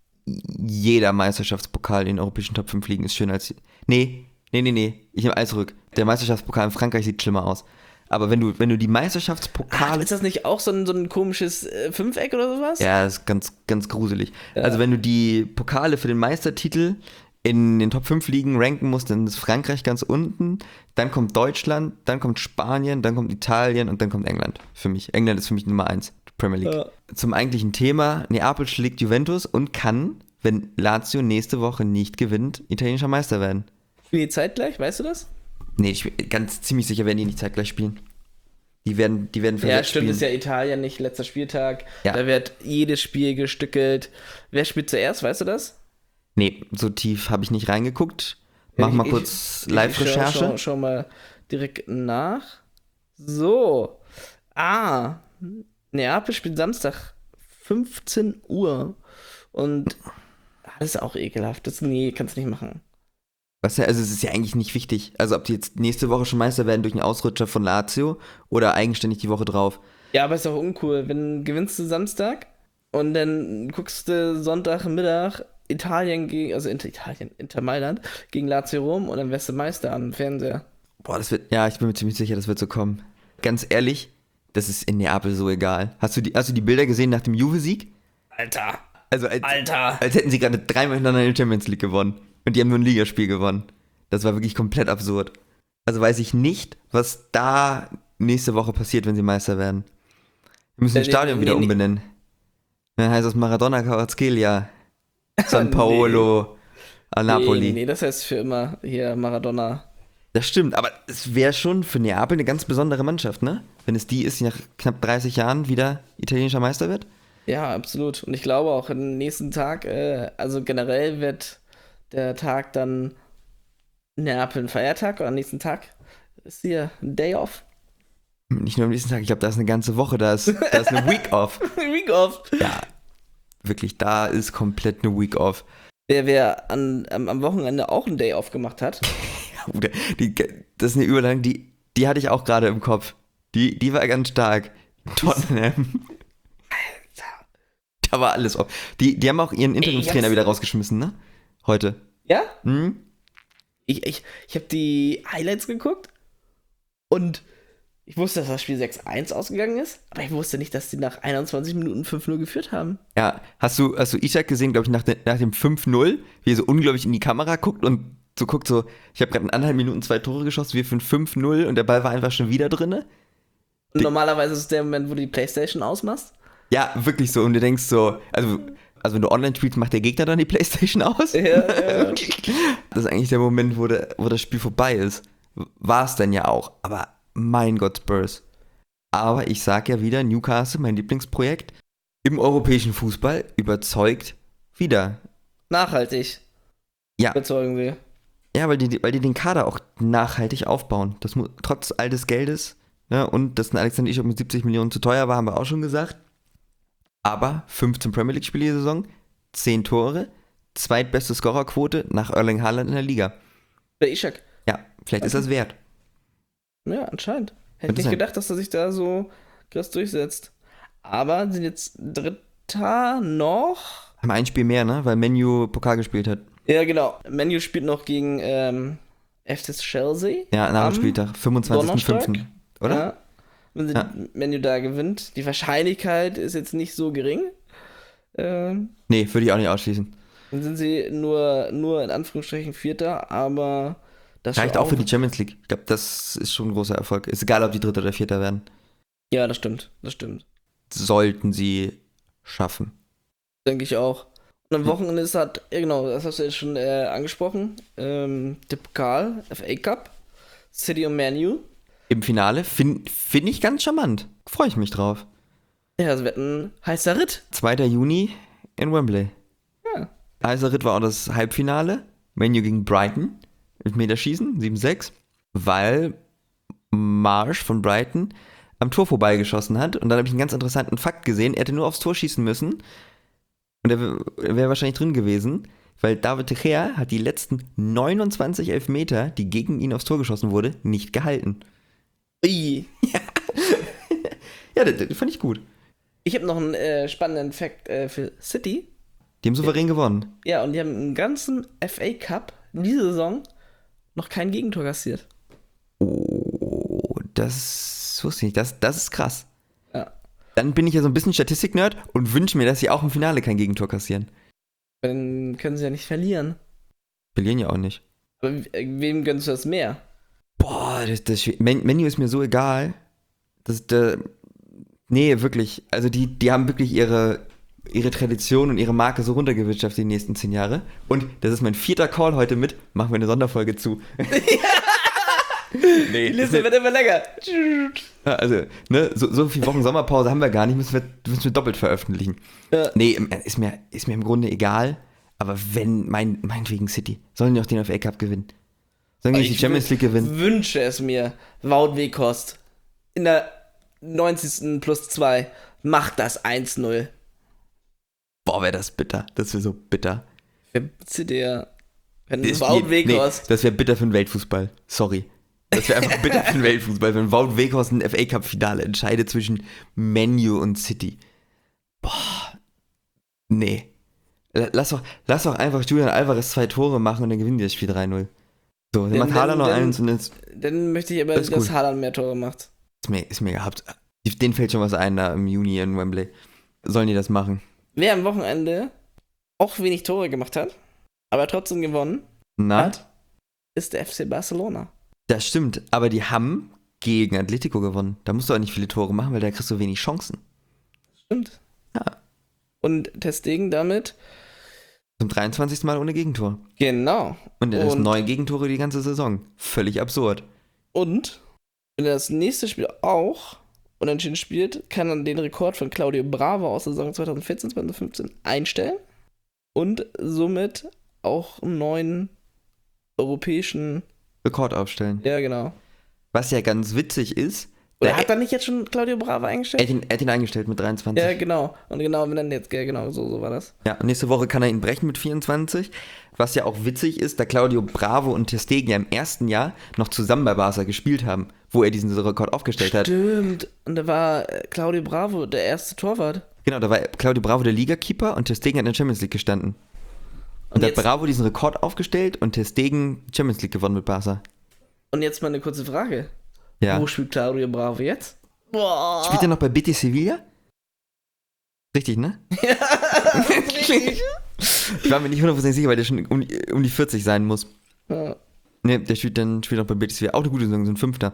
Jeder Meisterschaftspokal in den europäischen Top 5 Ligen ist schöner als Nee. Ich nehme alles zurück. Der Meisterschaftspokal in Frankreich sieht schlimmer aus. Aber wenn du die Meisterschaftspokale... ist das nicht auch so ein komisches Fünfeck oder sowas? Ja, das ist ganz, ganz gruselig. Ja. Also wenn du die Pokale für den Meistertitel in den Top 5 Ligen ranken musst, dann ist Frankreich ganz unten, dann kommt Deutschland, dann kommt Spanien, dann kommt Italien und dann kommt England für mich. England ist für mich Nummer 1, Premier League. Ja. Zum eigentlichen Thema, Neapel schlägt Juventus und kann, wenn Lazio nächste Woche nicht gewinnt, italienischer Meister werden. Spielen die zeitgleich, weißt du das? Nee, ich bin ganz ziemlich sicher, werden die nicht zeitgleich spielen. Die werden versetzt Ja, stimmt, spielen. ist ja Italien, nicht letzter Spieltag. Ja. Da wird jedes Spiel gestückelt. Wer spielt zuerst, weißt du das? Nee, so tief habe ich nicht reingeguckt. Mach mal kurz Live-Recherche. Schau mal direkt nach. So. Neapel spielt Samstag 15 Uhr. Und das ist auch ekelhaft. Nee, kannst du nicht machen. Also es ist ja eigentlich nicht wichtig. Also ob die jetzt nächste Woche schon Meister werden durch einen Ausrutscher von Lazio oder eigenständig die Woche drauf. Ja, aber ist doch uncool. Wenn gewinnst du Samstag und dann guckst du Sonntagmittag Inter Mailand gegen Lazio Rom und dann wärst du Meister am Fernseher. Boah, ich bin mir ziemlich sicher, das wird so kommen. Ganz ehrlich, das ist in Neapel so egal. Hast du die Bilder gesehen nach dem Juve-Sieg? Alter. Also als hätten sie gerade 3-mal hintereinander in der Champions League gewonnen. Und die haben nur ein Ligaspiel gewonnen. Das war wirklich komplett absurd. Also weiß ich nicht, was da nächste Woche passiert, wenn sie Meister werden. Wir müssen das Stadion wieder umbenennen. Dann heißt das Maradona Kvaratskhelia, San Paolo, Napoli. Nee, das heißt für immer hier Maradona. Das stimmt, aber es wäre schon für Neapel eine ganz besondere Mannschaft, ne? Wenn es die ist, die nach knapp 30 Jahren wieder italienischer Meister wird. Ja, absolut. Und ich glaube auch am nächsten Tag, also generell wird der Tag dann Neapel ein Feiertag oder am nächsten Tag ist hier ein Day off. Nicht nur am nächsten Tag, ich glaube, da ist eine ganze Woche, da ist eine Week off. Week off. Ja, wirklich, da ist komplett eine Week off. Wer am Wochenende auch einen Day off gemacht hat. Das ist eine Überleitung, die hatte ich auch gerade im Kopf. Die war ganz stark. Tottenham. Alter. Da war alles off. Die haben auch ihren Interimstrainer wieder rausgeschmissen, ne? Heute. Ja? Mhm. Ich habe die Highlights geguckt und ich wusste, dass das Spiel 6-1 ausgegangen ist, aber ich wusste nicht, dass die nach 21 Minuten 5-0 geführt haben. Ja, hast du Ishak gesehen, glaube ich, nach dem 5-0, wie er so unglaublich in die Kamera guckt und so guckt so, ich habe gerade in 1,5 Minuten 2 Tore geschossen, wir für ein 5-0 und der Ball war einfach schon wieder drinne. Und normalerweise ist es der Moment, wo du die Playstation ausmachst. Ja, wirklich so. Und du denkst so, also wenn du online spielst, macht der Gegner dann die Playstation aus? Ja. Das ist eigentlich der Moment, wo das Spiel vorbei ist. War es dann ja auch. Aber mein Gott, Spurs. Aber ich sag ja wieder, Newcastle, mein Lieblingsprojekt, im europäischen Fußball überzeugt wieder. Nachhaltig. Ja. Überzeugen sie. Ja, weil die den Kader auch nachhaltig aufbauen. Das muss, trotz all des Geldes, ne, und dass ein Alexander Isak mit 70 Millionen zu teuer war, haben wir auch schon gesagt. Aber 15 Premier League-Spiele die Saison, 10 Tore, zweitbeste Scorerquote nach Erling Haaland in der Liga. Der Ishak. Ja, vielleicht ist das wert. Ja, anscheinend. Hätte nicht gedacht, dass er sich da so krass durchsetzt. Aber sind jetzt Dritter noch. Haben ein Spiel mehr, ne? Weil Menu Pokal gespielt hat. Ja, genau. Menu spielt noch gegen FC Chelsea. Ja, nach dem Spieltag, 25.05. Oder? Ja. Wenn sie Menu da gewinnt. Die Wahrscheinlichkeit ist jetzt nicht so gering. Nee, würde ich auch nicht ausschließen. Dann sind sie nur in Anführungsstrichen Vierter, aber das reicht auch für die Champions League. Ich glaube, das ist schon ein großer Erfolg. Ist egal, ob die Dritter oder Vierter werden. Ja, das stimmt. Sollten sie schaffen. Denke ich auch. Und am Wochenende ist halt, genau, das hast du jetzt schon angesprochen, der Pokal, FA Cup, City und Man U. Im Finale find ich ganz charmant. Freue ich mich drauf. Ja, das wird ein heißer Ritt. 2. Juni in Wembley. Ja. Heißer Ritt war auch das Halbfinale. Man U gegen Brighton. Elfmeterschießen, 7-6. Weil Marsh von Brighton am Tor vorbeigeschossen hat. Und dann habe ich einen ganz interessanten Fakt gesehen. Er hätte nur aufs Tor schießen müssen. Und er wäre wahrscheinlich drin gewesen. Weil David De Gea hat die letzten 29 Elfmeter, die gegen ihn aufs Tor geschossen wurde, nicht gehalten. Ui. Ja, das fand ich gut. Ich habe noch einen spannenden Fact für City. Die haben souverän gewonnen. Ja, und die haben im ganzen FA Cup diese Saison noch kein Gegentor kassiert. Oh, das wusste ich nicht. Das ist krass. Ja. Dann bin ich ja so ein bisschen Statistik-Nerd und wünsche mir, dass sie auch im Finale kein Gegentor kassieren. Dann können sie ja nicht verlieren. Verlieren ja auch nicht. Aber wem gönnst du das mehr? Boah, Menu ist mir so egal. Nee, wirklich. Also die haben wirklich ihre Tradition und ihre Marke so runtergewirtschaftet die nächsten 10 Jahre. Und das ist mein 4. Call heute mit. Machen wir eine Sonderfolge zu. Nee, die Liste wird immer länger. Also, ne, so viele Wochen Sommerpause haben wir gar nicht, müssen wir doppelt veröffentlichen. Ja. Nee, ist mir im Grunde egal, aber wenn, meinetwegen City, sollen die auch den FA Cup gewinnen. Sollen die die Champions League gewinnen. Ich wünsche es mir, Wout Weghorst in der 90. +2 macht das 1-0. Boah, wäre das bitter. Das wäre so bitter. Für City, ja. Wenn Wout Weghorst. Nee, das wäre bitter für den Weltfußball. Sorry. Das wäre einfach bitter für den Weltfußball, wenn Wout Weghorst ein FA Cup-Finale entscheidet zwischen Man U und City. Boah. Nee. Lass doch einfach Julian Alvarez 2 Tore machen und dann gewinnen die das Spiel 3-0. So, dann macht Haaland noch eins und jetzt. Dann möchte ich aber, dass Haaland mehr Tore macht. Ist mir gehabt. Denen fällt schon was ein da im Juni in Wembley. Sollen die das machen? Wer am Wochenende auch wenig Tore gemacht hat, aber trotzdem gewonnen hat, ist der FC Barcelona. Das stimmt, aber die haben gegen Atletico gewonnen. Da musst du auch nicht viele Tore machen, weil da kriegst du wenig Chancen. Stimmt. Ja. Und Ter Stegen damit Zum 23. Mal ohne Gegentor. genau. Und er ist 9 Gegentore die ganze Saison. Völlig absurd. Und wenn er das nächste Spiel auch unentschieden spielt, kann er den Rekord von Claudio Bravo aus der Saison 2014-2015 einstellen und somit auch einen neuen europäischen Rekord aufstellen. Ja, genau. Was ja ganz witzig ist. Oder hat er nicht jetzt schon Claudio Bravo eingestellt? Er hat ihn eingestellt mit 23. Ja, genau. Und genau, wenn dann jetzt, genau, so war das. Ja, und nächste Woche kann er ihn brechen mit 24. Was ja auch witzig ist, da Claudio Bravo und Ter Stegen ja im ersten Jahr noch zusammen bei Barca gespielt haben, wo er diesen Rekord aufgestellt hat. Stimmt. Und da war Claudio Bravo der erste Torwart. Genau, da war Claudio Bravo der Ligakeeper und Ter Stegen hat in der Champions League gestanden. Und da hat Bravo diesen Rekord aufgestellt und Ter Stegen Champions League gewonnen mit Barca. Und jetzt mal eine kurze Frage. Ja. Wo spielt Claudio Bravo jetzt? Boah. Spielt er noch bei Betis Sevilla? Richtig, ne? Ja, richtig. Ich war mir nicht 100% sicher, weil der schon um die 40 sein muss. Ja. Ne, der spielt noch bei Betis Sevilla. Auch eine gute Saison, so ein Fünfter.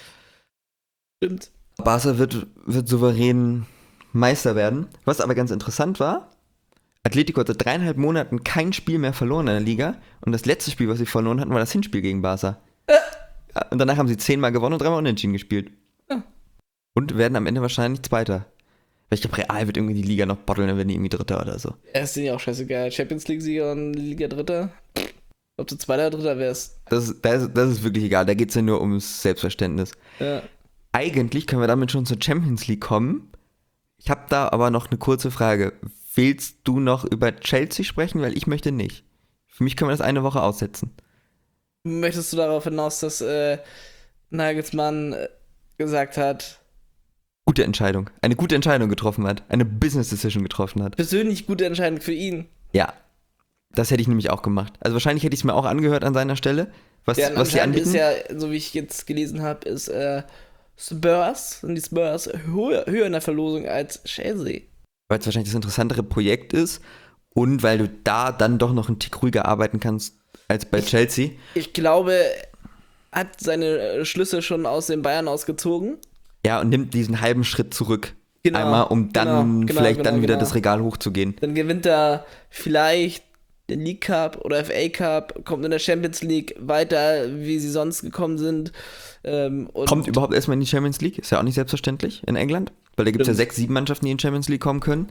Stimmt. Barca wird souverän Meister werden. Was aber ganz interessant war, Atletico hat seit 3,5 Monaten kein Spiel mehr verloren in der Liga. Und das letzte Spiel, was sie verloren hatten, war das Hinspiel gegen Barca. Ja, und danach haben sie 10-mal gewonnen und 3-mal unentschieden gespielt. Ja. Und werden am Ende wahrscheinlich Zweiter. Weil ich glaube, Real wird irgendwie die Liga noch botteln, dann werden die irgendwie Dritter oder so. Ja, ist denen ja auch scheißegal. Champions League-Sieger und Liga Dritter. Ob du Zweiter oder Dritter wärst. Das ist wirklich egal, da geht es ja nur ums Selbstverständnis. Ja. Eigentlich können wir damit schon zur Champions League kommen. Ich habe da aber noch eine kurze Frage. Willst du noch über Chelsea sprechen? Weil ich möchte nicht. Für mich können wir das eine Woche aussetzen. Möchtest du darauf hinaus, dass Nagelsmann gesagt hat, gute Entscheidung. Eine gute Entscheidung getroffen hat. Eine Business Decision getroffen hat. persönlich gute Entscheidung für ihn? Ja. Das hätte ich nämlich auch gemacht. Also wahrscheinlich hätte ich es mir auch angehört an seiner Stelle. Was sie anbieten. Ist ja, so wie ich jetzt gelesen habe, ist Spurs, sind die Spurs höher in der Verlosung als Chelsea. Weil es wahrscheinlich das interessantere Projekt ist und weil du da dann doch noch einen Tick ruhiger arbeiten kannst als bei Chelsea. Ich glaube, hat seine Schlüsse schon aus den Bayern ausgezogen. Ja, und nimmt diesen halben Schritt zurück. Genau, einmal, um dann vielleicht wieder das Regal hochzugehen. Dann gewinnt er vielleicht den League Cup oder FA Cup, kommt in der Champions League weiter, wie sie sonst gekommen sind. Und kommt überhaupt erstmal in die Champions League? Ist ja auch nicht selbstverständlich in England. Weil da gibt es ja 6, 7 Mannschaften, die in die Champions League kommen können.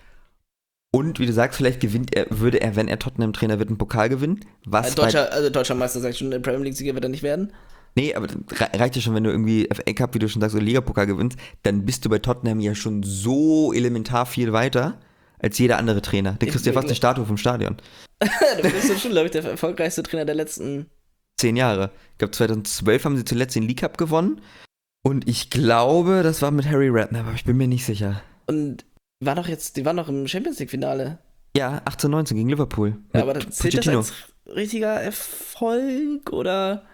Und wie du sagst, vielleicht würde er, wenn er Tottenham-Trainer wird, einen Pokal gewinnen. Deutscher Meister, sag ich schon, der Premier League-Sieger wird er nicht werden. Nee, aber reicht ja schon, wenn du irgendwie FA Cup, wie du schon sagst, oder Ligapokal gewinnst, dann bist du bei Tottenham ja schon so elementar viel weiter als jeder andere Trainer. Dann kriegst du ja fast eine Statue vom Stadion. Du bist schon, glaube ich, der erfolgreichste Trainer der letzten 10 Jahre. Ich glaube, 2012 haben sie zuletzt den League Cup gewonnen. Und ich glaube, das war mit Harry Redknapp, aber ich bin mir nicht sicher. Und die waren doch im Champions League-Finale. Ja, 18-19 gegen Liverpool. Ja, aber zählt das als richtiger Erfolg, oder?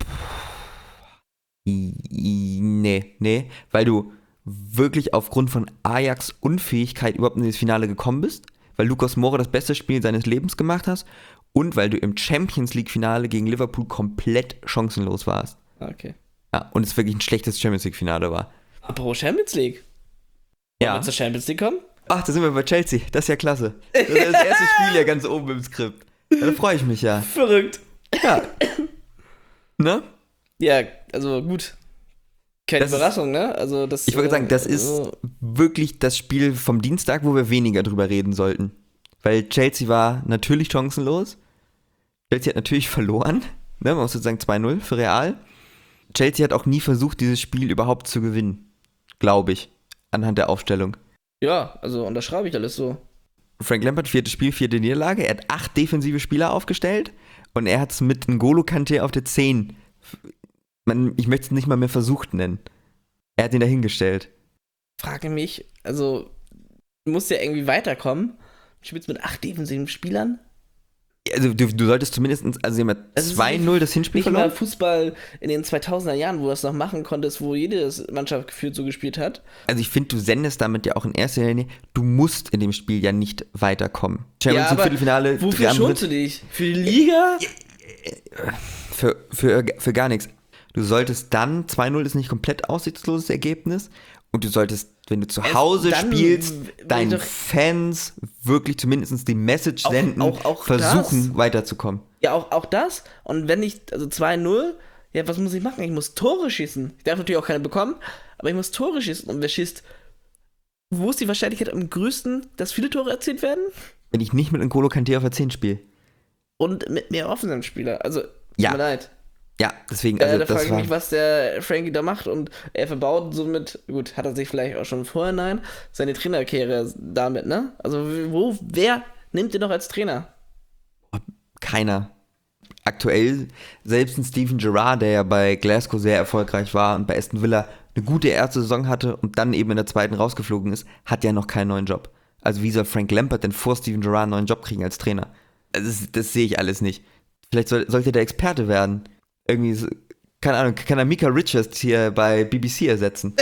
Nee, weil du wirklich aufgrund von Ajax Unfähigkeit überhaupt in das Finale gekommen bist, weil Lucas Moura das beste Spiel seines Lebens gemacht hast und weil du im Champions League Finale gegen Liverpool komplett chancenlos warst. Okay. Ja, und es wirklich ein schlechtes Champions League Finale war. Apropos Champions League. Wollen wir zur Champions League kommen? Ach, da sind wir bei Chelsea. Das ist ja klasse. Das ist das erste Spiel ja ganz oben im Skript. Ja, da freue ich mich ja. Verrückt. Ja. Ne? Ja, also gut. Keine Überraschung, ne? Also das, ich wollte sagen, das ist wirklich das Spiel vom Dienstag, wo wir weniger drüber reden sollten. Weil Chelsea war natürlich chancenlos. Chelsea hat natürlich verloren. Ne? Man muss jetzt sagen 2-0 für Real. Chelsea hat auch nie versucht, dieses Spiel überhaupt zu gewinnen. Glaube ich. Anhand der Aufstellung. Ja, also unterschreibe ich alles so. Frank Lampard, 4. Spiel, 4. Niederlage. Er hat 8 defensive Spieler aufgestellt und er hat es mit N'Golo Kanté auf der 10. Ich möchte es nicht mal mehr versucht nennen. Er hat ihn dahingestellt. Frage mich, also du musst ja irgendwie weiterkommen. Du spielst mit 8 defensiven Spielern. Also du solltest zumindest, also sie haben ja 2-0 das Hinspiel verloren. Nicht mal Fußball in den 2000er Jahren, wo du das noch machen konntest, wo jede Mannschaft gefühlt so gespielt hat. Also ich finde, du sendest damit ja auch in erster Linie, du musst in dem Spiel ja nicht weiterkommen. Champions League Viertelfinale. Wofür schonst du dich? Für die Liga? für gar nichts. Du solltest dann, 2-0 ist nicht komplett aussichtsloses Ergebnis und du solltest, wenn du zu Hause spielst, deinen Fans wirklich zumindest die Message senden, auch versuchen das. weiterzukommen. Ja, auch das. Und wenn ich, also 2-0, ja, was muss ich machen? Ich muss Tore schießen. Ich darf natürlich auch keine bekommen, aber ich muss Tore schießen. Und wer schießt, wo ist die Wahrscheinlichkeit am größten, dass viele Tore erzielt werden? Wenn ich nicht mit N'Golo Kanté auf der 10 spiele. Und mit mehr Offensivspieler. Also, tut mir leid. Ja, deswegen, also da frage ich mich, was der Frankie da macht, und er verbaut somit, gut, hat er sich vielleicht auch schon vorhinein, seine Trainerkarriere damit, ne? Also, wer nimmt den noch als Trainer? Keiner. Aktuell, selbst ein Steven Gerrard, der ja bei Glasgow sehr erfolgreich war und bei Aston Villa eine gute erste Saison hatte und dann eben in der zweiten rausgeflogen ist, hat ja noch keinen neuen Job. Also wie soll Frank Lampard denn vor Steven Gerrard einen neuen Job kriegen als Trainer? Also das sehe ich alles nicht. Vielleicht sollte der Experte werden. Irgendwie, keine Ahnung, kann er Micah Richards hier bei BBC ersetzen?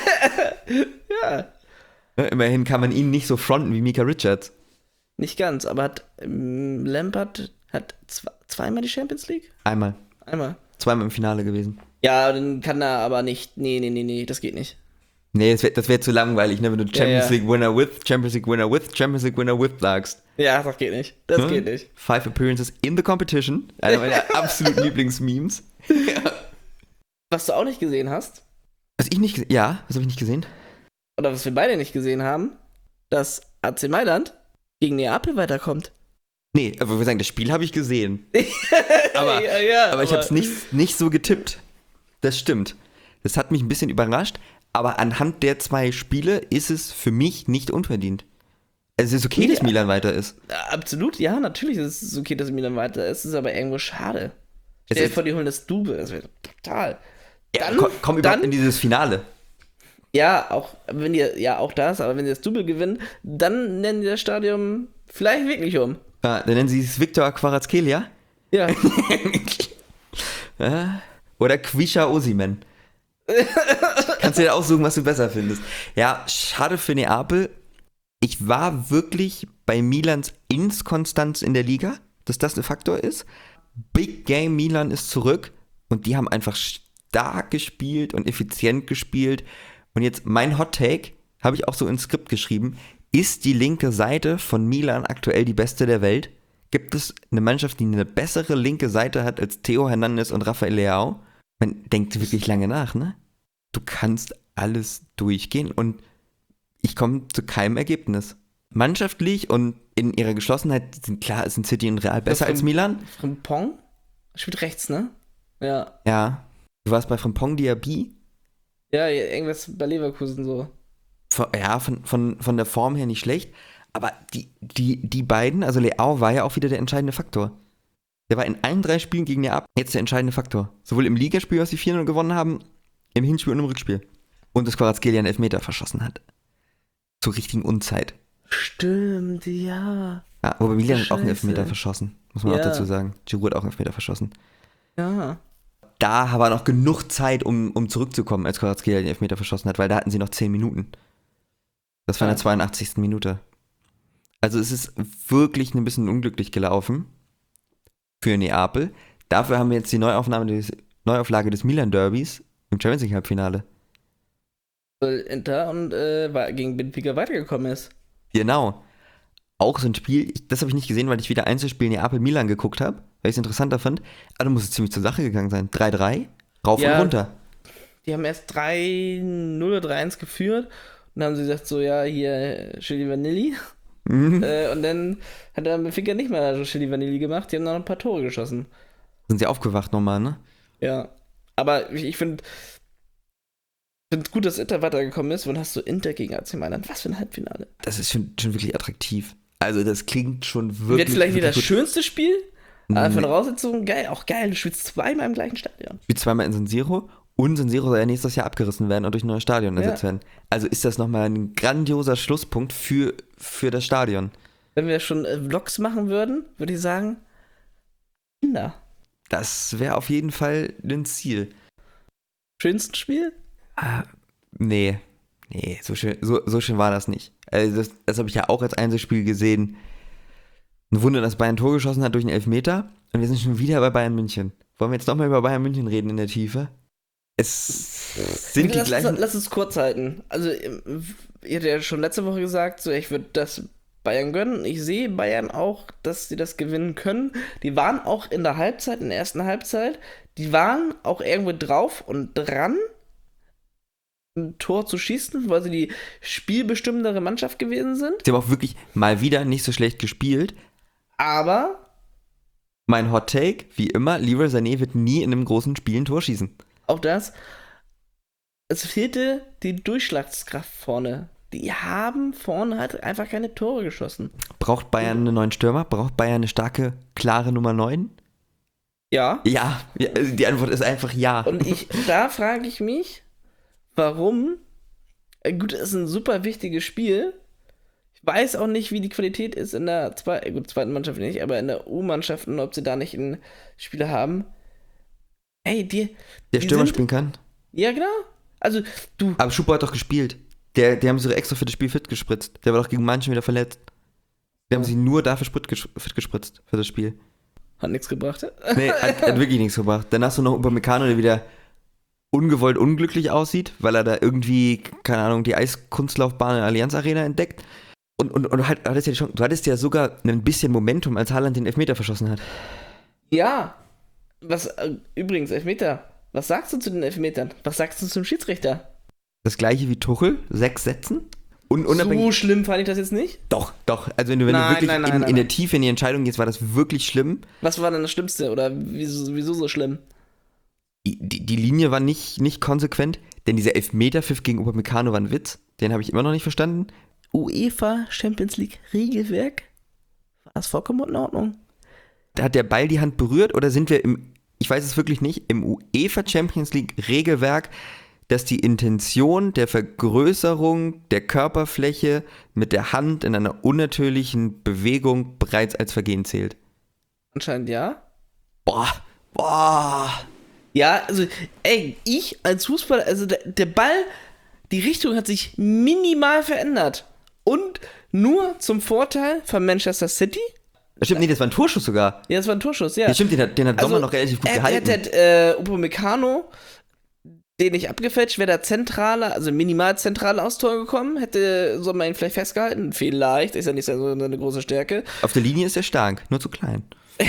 Ja. Immerhin kann man ihn nicht so fronten wie Micah Richards. Nicht ganz, aber hat Lampard zweimal die Champions League? Einmal. Zweimal im Finale gewesen. Ja, dann kann er aber nicht. Nee, das geht nicht. Nee, das wär zu langweilig, ne, wenn du Champions League Winner with, Champions League Winner with, Champions League Winner with sagst. Ja, das geht nicht. Das geht nicht. 5 Appearances in the competition. Einer meiner absoluten Lieblingsmemes. Ja. Was du auch nicht gesehen hast. Was habe ich nicht gesehen? Oder was wir beide nicht gesehen haben, dass AC Mailand gegen Neapel weiterkommt. Nee, aber wir sagen, das Spiel habe ich gesehen. aber ich habe es nicht so getippt. Das stimmt. Das hat mich ein bisschen überrascht, aber anhand der 2 Spiele ist es für mich nicht unverdient. Es ist okay, dass Milan weiter ist. Absolut, ja, natürlich ist es okay, dass Milan weiter ist. Es ist aber irgendwo schade. Stell dir vor, die holen das Double. Das wäre total. Dann, komm überhaupt in dieses Finale. Ja, auch das, aber wenn die das Double gewinnen, dann nennen die das Stadion vielleicht wirklich um. Ja, dann nennen sie es Viktor Kvaratskhelia. Ja. Oder Quisha Osimhen. Kannst du dir aussuchen, was du besser findest. Ja, schade für Neapel. Ich war wirklich bei Milans Inkonstanz in der Liga, dass das ein Faktor ist. Big Game Milan ist zurück und die haben einfach stark gespielt und effizient gespielt. Und jetzt mein Hot Take, habe ich auch so ins Skript geschrieben, ist die linke Seite von Milan aktuell die beste der Welt? Gibt es eine Mannschaft, die eine bessere linke Seite hat als Theo Hernandez und Rafael Leao? Man denkt wirklich lange nach, ne? Du kannst alles durchgehen und ich komme zu keinem Ergebnis. Mannschaftlich und in ihrer Geschlossenheit sind City und Real besser als Milan. Frimpong? Spielt rechts, ne? Ja. Ja. Du warst bei Frimpong Diaby? Ja, irgendwas bei Leverkusen so. Von der Form her nicht schlecht. Aber die beiden, also Leao war ja auch wieder der entscheidende Faktor. Der war in allen 3 Spielen gegen Neapel jetzt der entscheidende Faktor. Sowohl im Ligaspiel, was sie 4-0 gewonnen haben, im Hinspiel und im Rückspiel. Und dass Kvaratskhelia einen Elfmeter verschossen hat. Zur richtigen Unzeit. Stimmt, ja. Ja, wobei Milan hat auch einen Elfmeter verschossen. Muss man auch dazu sagen. Giroud hat auch einen Elfmeter verschossen. Ja. Da war noch genug Zeit, um zurückzukommen, als Kvaratskhelia den Elfmeter verschossen hat, weil da hatten sie noch 10 Minuten. Das war in der 82. Minute. Also es ist wirklich ein bisschen unglücklich gelaufen für Neapel. Dafür haben wir jetzt die Neuauflage des Milan-Derbys im Champions League-Halbfinale. Weil Inter und gegen Benfica weitergekommen ist. Genau. Auch so ein Spiel, das habe ich nicht gesehen, weil ich wieder Einzelspiel Neapel-Milan geguckt habe, weil ich es interessanter fand. Aber da muss es ziemlich zur Sache gegangen sein. 3-3, rauf und runter. Die haben erst 3-0 oder 3-1 geführt und dann haben sie gesagt, so, ja, hier Chili Vanilli. Und dann hat der Benfica nicht mehr Chili Vanilli gemacht, die haben noch ein paar Tore geschossen. Sind sie aufgewacht nochmal, ne? Ja. Aber ich finde es gut, dass Inter weitergekommen ist. Wann hast du Inter gegen AC Mailand? Was für ein Halbfinale. Das ist schon wirklich attraktiv. Also das klingt schon wirklich. Wird vielleicht nicht das gut. Schönste Spiel, aber von der Voraussetzung geil. Auch geil, du spielst zweimal im gleichen Stadion. Spielt zweimal in San Siro und San Siro soll ja nächstes Jahr abgerissen werden und durch ein neues Stadion ersetzt werden. Also ist das nochmal ein grandioser Schlusspunkt für das Stadion. Wenn wir schon Vlogs machen würden, würde ich sagen, Kinder. Das wäre auf jeden Fall ein Ziel. Schönstes Spiel? Nee, so schön war das nicht. Also das habe ich ja auch als Einzelspiel gesehen. Ein Wunder, dass Bayern ein Tor geschossen hat durch einen Elfmeter. Und wir sind schon wieder bei Bayern München. Wollen wir jetzt nochmal über Bayern München reden in der Tiefe? Es sind die gleichen... Lass es kurz halten. Also, ihr habt ja schon letzte Woche gesagt, so, ich würde das Bayern gönnen. Ich sehe Bayern auch, dass sie das gewinnen können. Die waren auch in der ersten Halbzeit, die waren auch irgendwo drauf und dran, ein Tor zu schießen, weil sie die spielbestimmendere Mannschaft gewesen sind. Sie haben auch wirklich mal wieder nicht so schlecht gespielt. Aber mein Hot Take, wie immer, Leroy Sané wird nie in einem großen Spiel ein Tor schießen. auch das, es fehlte die Durchschlagskraft vorne. Die haben vorne halt einfach keine Tore geschossen. Braucht Bayern einen neuen Stürmer? Braucht Bayern eine starke, klare Nummer 9? Ja. Ja, die Antwort ist einfach ja. Und da frage ich mich, warum? Gut, es ist ein super wichtiges Spiel. Ich weiß auch nicht, wie die Qualität ist in der zweiten Mannschaft nicht, aber in der U-Mannschaften, ob sie da nicht einen Spieler haben. Ey, der Stürmer spielen kann? Ja, genau. Also, Aber Schupo hat doch gespielt. Die haben sich extra für das Spiel fit gespritzt. Der war doch gegen manchen wieder verletzt. Die haben sich nur dafür fit gespritzt für das Spiel. Hat nichts gebracht. Nee, hat wirklich nichts gebracht. Dann hast du noch Upamecano, der wieder ungewollt unglücklich aussieht, weil er da irgendwie, keine Ahnung, die Eiskunstlaufbahn in der Allianz Arena entdeckt. Und du hattest ja die Chance, du hattest ja sogar ein bisschen Momentum, als Haaland den Elfmeter verschossen hat. Ja. Übrigens, Elfmeter. Was sagst du zu den Elfmetern? Was sagst du zum Schiedsrichter? Das gleiche wie Tuchel, 6 Sätzen. Und so schlimm fand ich das jetzt nicht? Doch. Also wenn du wirklich in der Tiefe in die Entscheidung gehst, war das wirklich schlimm. Was war denn das Schlimmste? Oder wieso so schlimm? Die Linie war nicht konsequent, denn dieser Elfmeterpfiff gegen Upamecano war ein Witz. Den habe ich immer noch nicht verstanden. UEFA Champions League Regelwerk? War das vollkommen in Ordnung? Hat der Ball die Hand berührt oder sind wir ich weiß es wirklich nicht, im UEFA Champions League Regelwerk, dass die Intention der Vergrößerung der Körperfläche mit der Hand in einer unnatürlichen Bewegung bereits als Vergehen zählt? Anscheinend ja. Boah. Ja, also, ich als Fußballer, also der Ball, die Richtung hat sich minimal verändert. Und nur zum Vorteil von Manchester City. Stimmt, nee, das war ein Torschuss sogar. Ja, das war ein Torschuss, ja. Ja, stimmt, den hat Sommer noch relativ gut gehalten. Hätte Upamecano den nicht abgefälscht, wäre der zentrale, also minimal zentrale aufs Tor gekommen, hätte Sommer ihn vielleicht festgehalten. Vielleicht, ist ja nicht so eine große Stärke. Auf der Linie ist er stark, nur zu klein.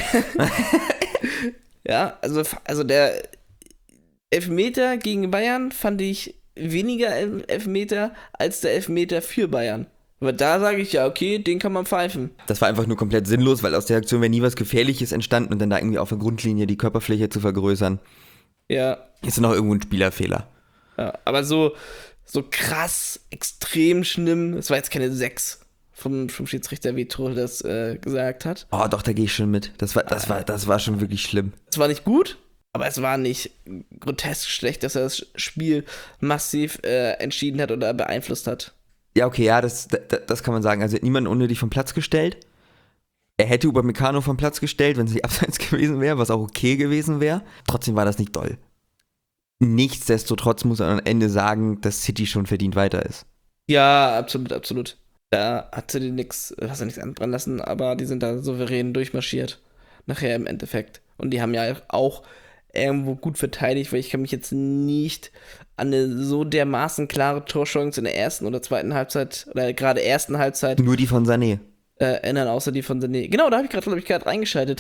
Ja, also der Elfmeter gegen Bayern fand ich weniger Elfmeter als der Elfmeter für Bayern. Aber da sage ich ja, okay, den kann man pfeifen. Das war einfach nur komplett sinnlos, weil aus der Aktion wäre nie was Gefährliches entstanden und dann da irgendwie auf der Grundlinie die Körperfläche zu vergrößern. Ja. Ist noch irgendwo ein Spielerfehler. Ja, aber so krass, extrem schlimm, es war jetzt keine 6 vom Schiedsrichter, wie Tuchel das gesagt hat. Oh, doch, da gehe ich schon mit. Das war schon wirklich schlimm. Es war nicht gut, aber es war nicht grotesk schlecht, dass er das Spiel massiv entschieden hat oder beeinflusst hat. Ja, okay, ja, das kann man sagen. Also niemand unnötig vom Platz gestellt. Er hätte Upamecano vom Platz gestellt, wenn es nicht abseits gewesen wäre, was auch okay gewesen wäre. Trotzdem war das nicht doll. Nichtsdestotrotz muss man am Ende sagen, dass City schon verdient weiter ist. Ja, absolut. Da hat City nichts anbrennen lassen, aber die sind da souverän durchmarschiert. Nachher im Endeffekt. Und die haben ja auch irgendwo gut verteidigt, weil ich kann mich jetzt nicht an eine so dermaßen klare Torchance in der ersten oder zweiten Halbzeit oder gerade ersten Halbzeit. Nur die von Sané. Erinnern, außer die von Sané. Genau, da habe ich gerade reingeschaltet.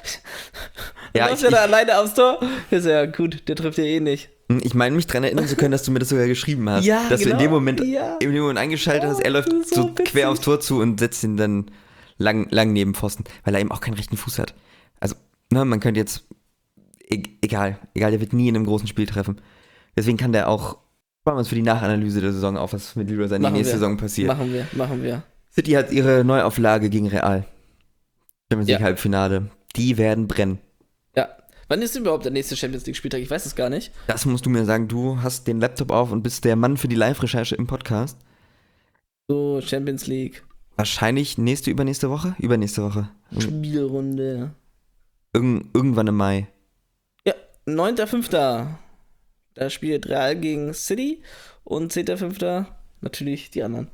Ja, ist ja da alleine aufs Tor. Ist ja gut, der trifft ja eh nicht. Ich meine, mich daran erinnern zu können, dass du mir das sogar geschrieben hast. Ja, dass genau. du in dem Moment eingeschaltet hast, er läuft so quer aufs Tor zu und setzt ihn dann lang neben Pfosten, weil er eben auch keinen rechten Fuß hat. Also, man könnte jetzt, egal, der wird nie in einem großen Spiel treffen. Deswegen kann der auch, sparen wir uns für die Nachanalyse der Saison auf, was mit Leroy Sané nächste Saison passiert. Machen wir. City hat ihre Neuauflage gegen Real. Champions League Halbfinale. Die werden brennen. Ja. Wann ist überhaupt der nächste Champions League Spieltag? Ich weiß es gar nicht. Das musst du mir sagen. Du hast den Laptop auf und bist der Mann für die Live-Recherche im Podcast. So, Champions League. Wahrscheinlich übernächste Woche? Übernächste Woche. Spielrunde. Irgendwann im Mai. Ja, 9.5. Da spielt Real gegen City und 10.5. natürlich die anderen.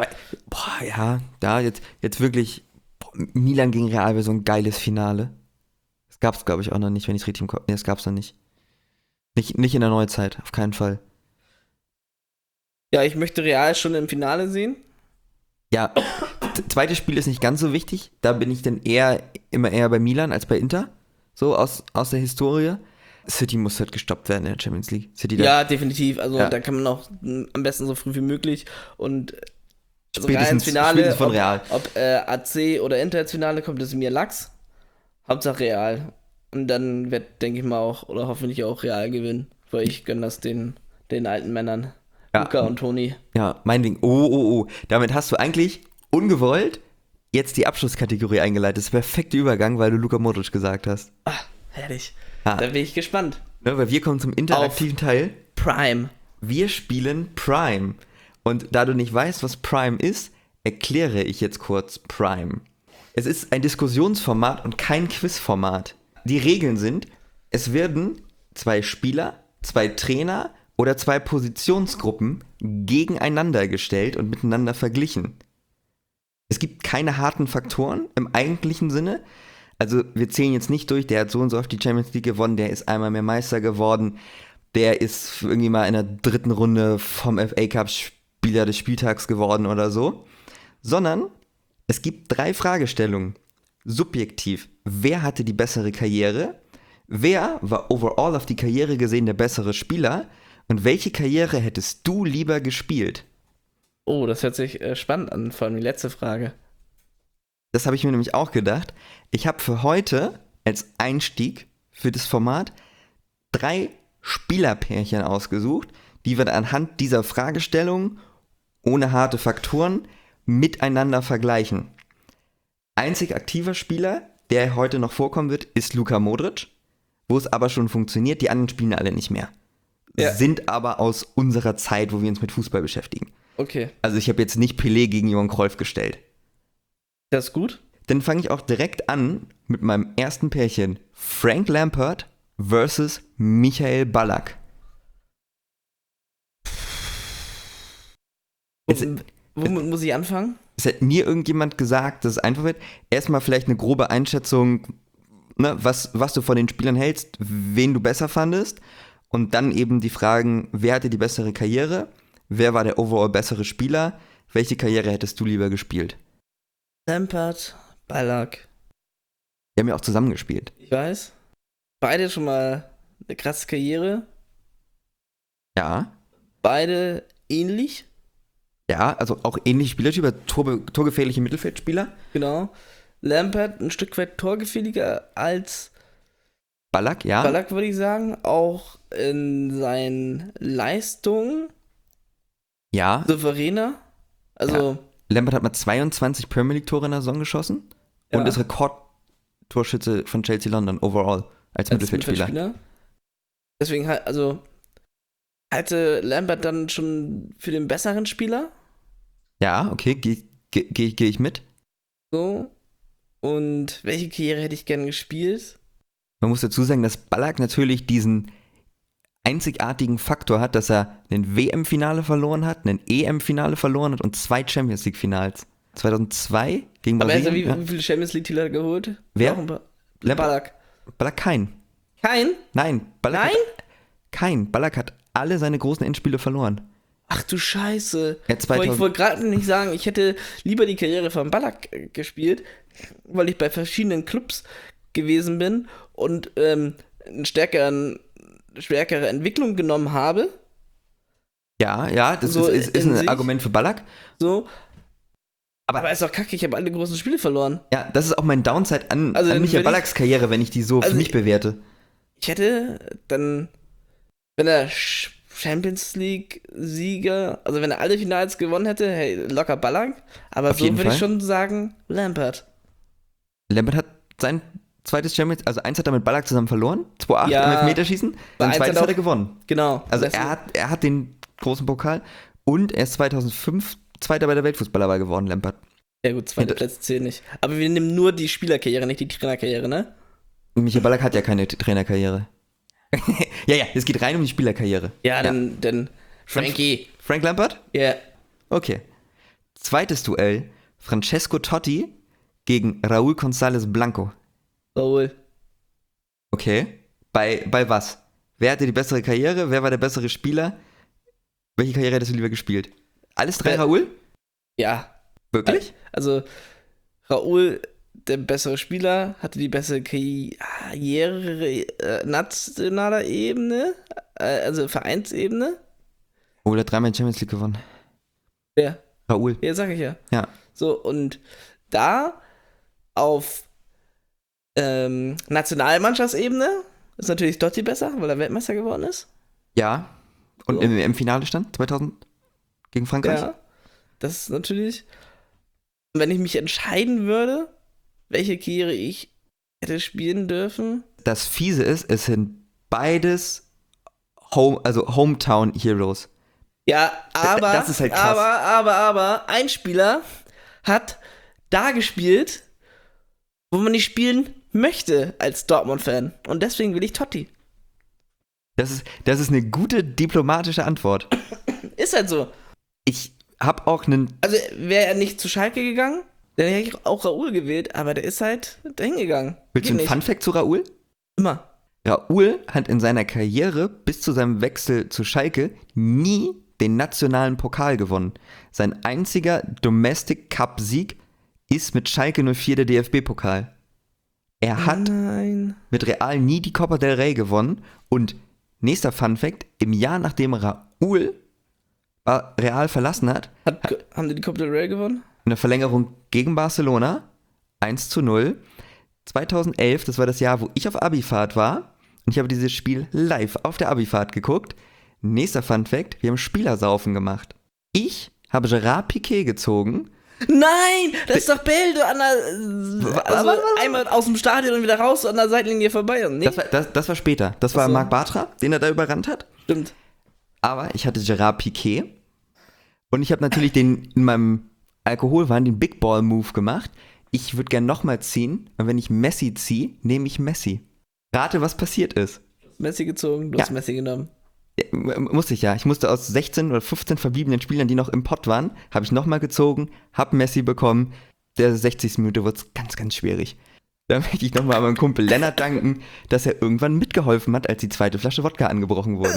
Ja, da jetzt wirklich Milan gegen Real wäre so ein geiles Finale. Gab es, glaube ich, auch noch nicht, wenn ich es richtig im Kopf... Nee, das gab es noch nicht. Nicht in der Neuzeit, auf keinen Fall. Ja, ich möchte Real schon im Finale sehen. Ja, zweites Spiel ist nicht ganz so wichtig. Da bin ich dann immer eher bei Milan als bei Inter. So aus der Historie. City muss halt gestoppt werden in der Champions League. City Ja, definitiv. Also Ja. da kann man auch am besten so früh wie möglich und also Spätestens- Real ins Finale, spätestens von Real. ob AC oder Inter ins Finale kommt, ist mir Lachs. Hauptsache Real. Und dann wird, denke ich mal, auch oder hoffentlich auch Real gewinnen. Weil ich gönne das den alten Männern. Ja. Luca und Toni. Ja, mein Ding. Oh. Damit hast du eigentlich ungewollt jetzt die Abschlusskategorie eingeleitet. Das ist der perfekte Übergang, weil du Luka Modric gesagt hast. Ah, herrlich. Ah. Da bin ich gespannt. Ne, weil wir kommen zum interaktiven Teil. Prime. Wir spielen Prime. Und da du nicht weißt, was Prime ist, erkläre ich jetzt kurz Prime. Es ist ein Diskussionsformat und kein Quizformat. Die Regeln sind, es werden 2 Spieler, 2 Trainer oder 2 Positionsgruppen gegeneinander gestellt und miteinander verglichen. Es gibt keine harten Faktoren im eigentlichen Sinne. Also wir zählen jetzt nicht durch, der hat so und so oft die Champions League gewonnen, der ist einmal mehr Meister geworden, der ist irgendwie mal in der 3. Runde vom FA Cup Spieler des Spieltags geworden oder so. Sondern es gibt 3 Fragestellungen. Subjektiv, wer hatte die bessere Karriere? Wer war overall auf die Karriere gesehen der bessere Spieler? Und welche Karriere hättest du lieber gespielt? Oh, das hört sich spannend an, vor allem die letzte Frage. Das habe ich mir nämlich auch gedacht. Ich habe für heute als Einstieg für das Format 3 Spielerpärchen ausgesucht, die wir anhand dieser Fragestellung ohne harte Faktoren miteinander vergleichen. Einzig aktiver Spieler, der heute noch vorkommen wird, ist Luka Modric, wo es aber schon funktioniert. Die anderen spielen alle nicht mehr. Ja. Sind aber aus unserer Zeit, wo wir uns mit Fußball beschäftigen. Okay, Also ich habe jetzt nicht Pelé gegen Johann Cruyff gestellt. das ist gut. Dann fange ich auch direkt an mit meinem ersten Pärchen. Frank Lampard versus Michael Ballack. Jetzt, Womit muss ich anfangen? es hat mir irgendjemand gesagt, dass es einfach wird. Erstmal vielleicht eine grobe Einschätzung, ne, was du von den Spielern hältst, wen du besser fandest. Und dann eben die Fragen, wer hatte die bessere Karriere? Wer war der overall bessere Spieler? Welche Karriere hättest du lieber gespielt? Lampard, Ballack. Die haben ja auch zusammengespielt. Ich weiß. Beide schon mal eine krasse Karriere. Ja. Beide ähnlich. Ja, also auch ähnliche Spielertyp, torgefährliche Mittelfeldspieler. Genau. Lampard ein Stück weit torgefähliger als Ballack, ja. Ballack, würde ich sagen. Auch in seinen Leistungen Ja. souveräner. Also, Lampard hat mal 22 Premier League Tore in der Saison geschossen Ja. und ist Rekordtorschütze von Chelsea London overall als Mittelfeldspieler. Deswegen halt, also halte Lampard dann schon für den besseren Spieler. Ja, okay, geh ich mit. So. Und welche Karriere hätte ich gern gespielt? Man muss dazu sagen, dass Ballack natürlich diesen einzigartigen Faktor hat, dass er ein WM-Finale verloren hat, ein EM-Finale verloren hat und 2 Champions League-Finals. 2002 gegen Aber Brasilien. also, wie viele Champions League-Titel hat er geholt? Wer? Auch ein paar. Lampard. Ballack. Ballack kein. Kein? Nein, Ballack Nein? kein. Ballack hat alle seine großen Endspiele verloren. Ach du Scheiße. Er hat 2000 Ich wollte gerade nicht sagen, ich hätte lieber die Karriere von Ballack gespielt, weil ich bei verschiedenen Clubs gewesen bin und eine stärkere Entwicklung genommen habe. Ja, das So ist in ein sich. Argument für Ballack. So. Aber- Aber ist doch kacke, ich habe alle großen Spiele verloren. Ja, das ist auch mein Downside an Also, Michael wenn ich- Ballacks Karriere, wenn ich die so für Also, mich bewerte. Ich hätte dann, wenn er Champions League-Sieger, also wenn er alle Finals gewonnen hätte, hey, locker Ballack. Aber Auf so jeden würde ich Fall. schon sagen, Lampard. Lampard hat sein zweites Champions, also eins hat er mit Ballack zusammen verloren, 2-8 Ja. im Elfmeterschießen, sein eins zweites hat hat er auch- gewonnen. Genau. Also Deswegen- er hat den großen Pokal und er ist 2005 Zweiter bei der Weltfußballerwahl geworden, Lampard. Ja gut, zweite Hinter- Plätze zählen nicht. Aber wir nehmen nur die Spielerkarriere, nicht die Trainerkarriere, ne? Michael Ballack hat ja keine Trainerkarriere. ja, es geht rein um die Spielerkarriere. Ja, dann Frankie. Frank Lampard? Ja. Okay. Zweites Duell, Francesco Totti gegen Raúl González Blanco. Raúl. Okay. Bei was? Wer hatte die bessere Karriere? Wer war der bessere Spieler? Welche Karriere hättest du lieber gespielt? Alles drei Raúl? Ja. Wirklich? Also, Raúl, der bessere Spieler, hatte die bessere Karriere nationaler Ebene, also Vereinsebene. Raúl hat 3-mal Champions League gewonnen. Wer? Raúl. Ja, sag ich ja. Ja. So, und da auf Nationalmannschaftsebene ist natürlich Totti besser, weil er Weltmeister geworden ist. Ja. Und So. im Finale stand 2000 gegen Frankreich? Ja. Das ist natürlich. Wenn ich mich entscheiden würde, welche Karriere ich hätte spielen dürfen. Das Fiese ist, es sind beides Hometown Heroes. Ja, aber. Das ist halt krass. Aber, ein Spieler hat da gespielt, wo man nicht spielen möchte als Dortmund-Fan. Und deswegen will ich Totti. Das ist eine gute diplomatische Antwort. Ist halt so. Ich habe auch einen. Also wäre er nicht zu Schalke gegangen, dann hätte ich auch Raúl gewählt, aber der ist halt dahin gegangen. Willst du einen Funfact zu Raúl? Immer. Raúl hat in seiner Karriere bis zu seinem Wechsel zu Schalke nie den nationalen Pokal gewonnen. Sein einziger Domestic Cup Sieg ist mit Schalke 04 der DFB-Pokal. Er hat mit Real nie die Copa del Rey gewonnen und nächster Funfact, im Jahr nachdem Raúl Real verlassen hat, haben die Copa del Rey gewonnen? Eine Verlängerung gegen Barcelona, 1:0. 2011, das war das Jahr, wo ich auf Abifahrt war und ich habe dieses Spiel live auf der Abifahrt geguckt. Nächster Funfact, wir haben Spielersaufen gemacht. Ich habe Gerard Piqué gezogen. Nein, das ist doch Bälde an der, einmal aus dem Stadion und wieder raus an der Seitenlinie vorbei. Und nee. Das war später. Das war Marc Bartra, den er da überrannt hat. Stimmt. Aber ich hatte Gerard Piqué und ich habe natürlich in meinem Alkoholwahn den Big Ball Move gemacht. Ich würde gern nochmal ziehen und wenn ich Messi ziehe, nehme ich Messi. Rate, was passiert ist. Messi gezogen, du hast Messi genommen. Ja, musste ich ja. Ich musste aus 16 oder 15 verbliebenen Spielern, die noch im Pott waren, habe ich nochmal gezogen, habe Messi bekommen. Der 60. Minute wurde es ganz, ganz schwierig. Da möchte ich nochmal meinem Kumpel Lennart danken, dass er irgendwann mitgeholfen hat, als die zweite Flasche Wodka angebrochen wurde.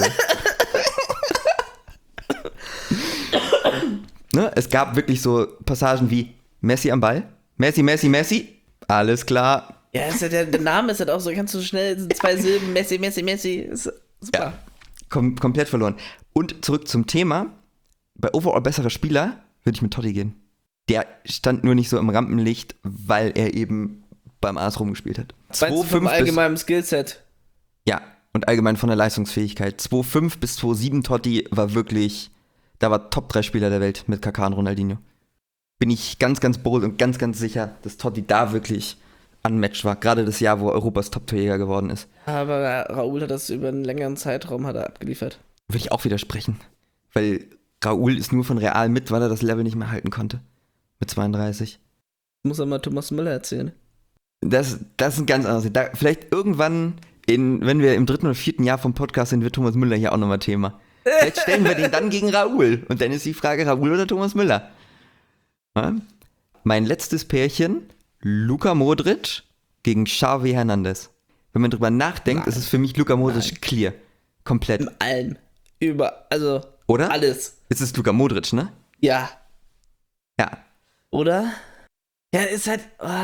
Ne? Es gab wirklich so Passagen wie Messi am Ball, Messi, alles klar. Ja, ist ja der Name ist halt auch so, kannst du schnell 2 Silben, Messi, ist super. Ja, komplett verloren. Und zurück zum Thema, bei Overall besserer Spieler würde ich mit Totti gehen. Der stand nur nicht so im Rampenlicht, weil er eben beim AS rumgespielt hat. 2,5 vom allgemeinen Skillset. Ja, und allgemein von der Leistungsfähigkeit. 2,5 bis 2,7 Totti war wirklich, da war Top-3-Spieler der Welt mit Kaká und Ronaldinho. Bin ich ganz, ganz bold und ganz, ganz sicher, dass Totti da wirklich unmatched war. Gerade das Jahr, wo Europas Top-Torjäger geworden ist. Aber Raúl hat das über einen längeren Zeitraum abgeliefert. Würde ich auch widersprechen. Weil Raúl ist nur von Real mit, weil er das Level nicht mehr halten konnte. Mit 32. Muss er mal Thomas Müller erzählen. Das ist ein ganz anderes. Vielleicht irgendwann, wenn wir im 3. oder 4. Jahr vom Podcast sind, wird Thomas Müller hier auch nochmal Thema. Vielleicht stellen wir den dann gegen Raúl. Und dann ist die Frage, Raúl oder Thomas Müller? Ja? Mein letztes Pärchen, Luka Modric gegen Xavi Hernandez. Wenn man drüber nachdenkt, ist es für mich Luka Modric clear. Komplett. In allem. Also oder? Alles. Es ist Luka Modric, ne? Ja. Ja. Oder? Ja, ist halt.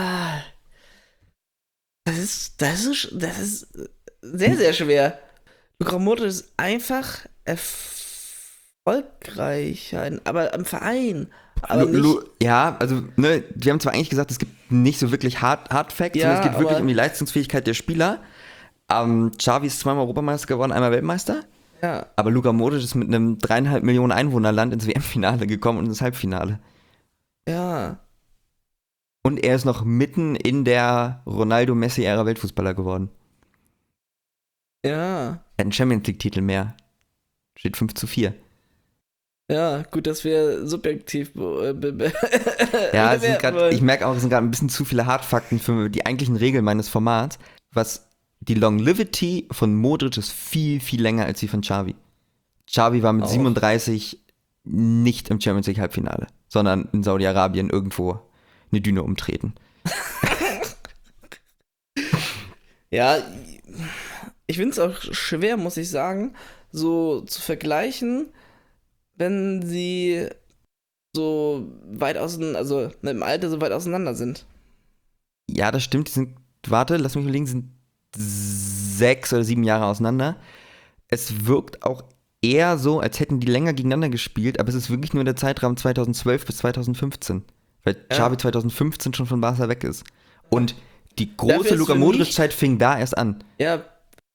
Das ist sehr, sehr schwer. Luka Modric ist einfach erfolgreicher, aber im Verein. Aber ja, also, ne, wir haben zwar eigentlich gesagt, es gibt nicht so wirklich Hard Facts, sondern es geht wirklich um die Leistungsfähigkeit der Spieler. Xavi ist 2-mal Europameister geworden, einmal Weltmeister. Ja. Aber Luka Modric ist mit einem 3,5 Millionen Einwohnerland ins WM-Finale gekommen und ins Halbfinale. Ja. Und er ist noch mitten in der Ronaldo-Messi-Ära Weltfußballer geworden. Ja. Er hat einen Champions-League-Titel mehr. Steht 5:4. Ja, gut, dass wir subjektiv ja, ich merke auch, es sind gerade ein bisschen zu viele Hardfakten für die eigentlichen Regeln meines Formats. Die Longevity von Modric ist viel, viel länger als die von Xavi. Xavi war mit 37 nicht im Champions League Halbfinale, sondern in Saudi-Arabien irgendwo eine Düne umtreten. Ja, ich finde es auch schwer, muss ich sagen, so zu vergleichen, wenn sie so weit auseinander, also im Alter so weit auseinander sind. Ja, das stimmt. Die sind, warte, lass mich überlegen, sind 6 oder 7 Jahre auseinander. Es wirkt auch eher so, als hätten die länger gegeneinander gespielt, aber es ist wirklich nur der Zeitraum 2012 bis 2015. Weil Ja. Xavi 2015 schon von Barca weg ist. Und die Dafür große ist Luka für Modric-Zeit fing da erst an. Ja,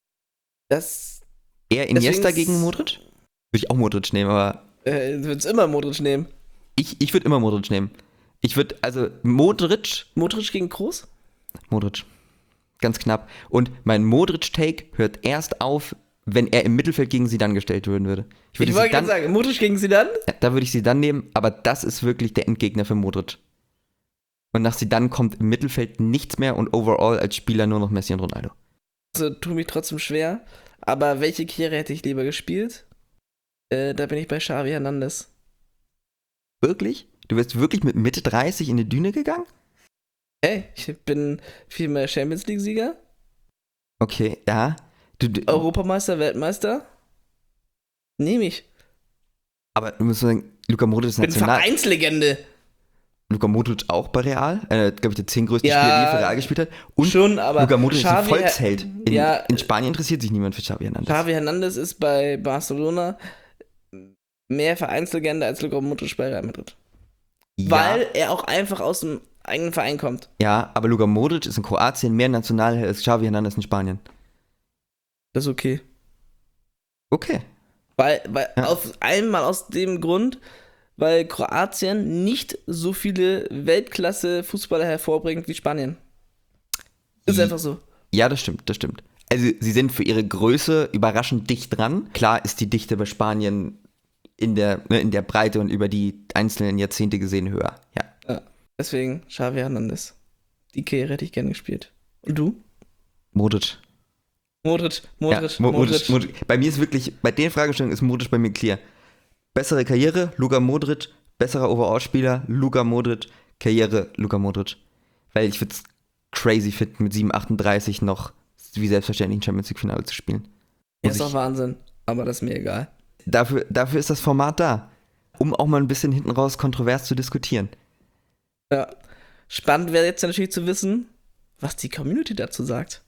das Eher Iniesta Deswegen gegen ist- Modric? Würde ich auch Modric nehmen, aber würde es immer Modric nehmen. ich würde immer Modric nehmen. Ich würde, also Modric, Modric gegen Kroos? Modric. Ganz knapp. Und mein Modric-Take hört erst auf, wenn er im Mittelfeld gegen Zidane gestellt werden würde. Ich wollte gerade sagen, Modric gegen Zidane? Ja, da würde ich Zidane nehmen, aber das ist wirklich der Endgegner für Modric. Und nach Zidane kommt im Mittelfeld nichts mehr und overall als Spieler nur noch Messi und Ronaldo. Also tut mich trotzdem schwer. Aber welche Kehre hätte ich lieber gespielt? Da bin ich bei Xavi Hernandez. Wirklich? Du wärst wirklich mit Mitte 30 in die Düne gegangen? Ey, ich bin viermal Champions League-Sieger, Okay, ja. Du, Europameister, Weltmeister. Nehme ich. aber du musst sagen, Luka Modric ist Bin national. Vereinslegende. Luka Modric auch bei Real. Glaube ich, der 10 größte Ja, Spieler, die er für Real gespielt hat. Und Schon, aber Luka Modric ist ein Xavi- Volksheld. ja, In Spanien interessiert sich niemand für Xavi Hernandez. Xavi Hernandez ist bei Barcelona mehr Vereinslegende als Luka Modric bei Real Madrid. Ja, Weil er auch einfach aus dem eigenen Verein kommt. ja, aber Luka Modric ist in Kroatien mehr Nationalheld als Xavi Hernandez in Spanien. Das ist okay. Okay. Weil Ja. auf einmal aus dem Grund, weil Kroatien nicht so viele Weltklasse-Fußballer hervorbringt wie Spanien. Ist I- einfach so. Ja, das stimmt, das stimmt. Also sie sind für ihre Größe überraschend dicht dran. Klar ist die Dichte bei Spanien in der Breite und über die einzelnen Jahrzehnte gesehen höher. Ja. Deswegen Xavi Hernandez. Die Kehre hätte ich gern gespielt. Und du? Modric. Modric. Ja, Modric. Bei mir ist wirklich, bei den Fragestellungen ist Modric bei mir clear. Bessere Karriere, Luka Modric. Besserer Overall-Spieler, Luka Modric. Karriere, Luka Modric. Weil ich würde es crazy finden, mit 7,38 noch wie selbstverständlich ein Champions League-Finale zu spielen. Ja, Muss ist ich- auch Wahnsinn. Aber das ist mir egal. Dafür ist das Format da. Um auch mal ein bisschen hinten raus kontrovers zu diskutieren. Ja. Spannend wäre jetzt natürlich zu wissen, was die Community dazu sagt.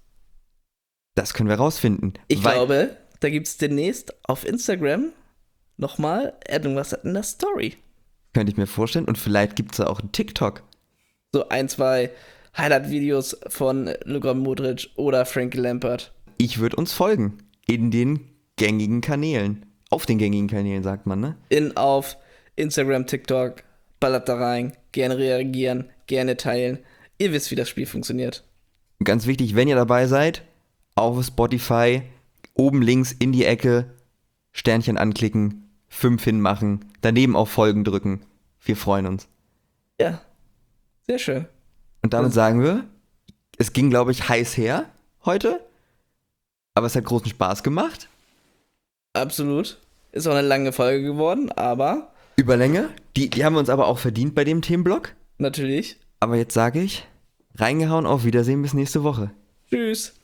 Das können wir rausfinden. Ich Weil- glaube, da gibt es demnächst auf Instagram nochmal irgendwas in der Story. Könnte ich mir vorstellen. Und vielleicht gibt es da auch einen TikTok. So 1, 2 Highlight-Videos von Luka Modric oder Frankie Lampard. Ich würde uns folgen. In den gängigen Kanälen. Auf den gängigen Kanälen, sagt man, ne? Auf Instagram, TikTok, ballert da rein, gerne reagieren, gerne teilen. Ihr wisst, wie das Spiel funktioniert. Und ganz wichtig, wenn ihr dabei seid, auf Spotify, oben links in die Ecke, Sternchen anklicken, 5 hinmachen, daneben auf Folgen drücken. Wir freuen uns. Ja, sehr schön. Und damit sagen wir, es ging, glaube ich, heiß her heute, aber es hat großen Spaß gemacht. Absolut. Ist auch eine lange Folge geworden, aber Überlänge, die haben wir uns aber auch verdient bei dem Themenblock. natürlich. Aber jetzt sage ich, reingehauen, auf Wiedersehen, bis nächste Woche. Tschüss.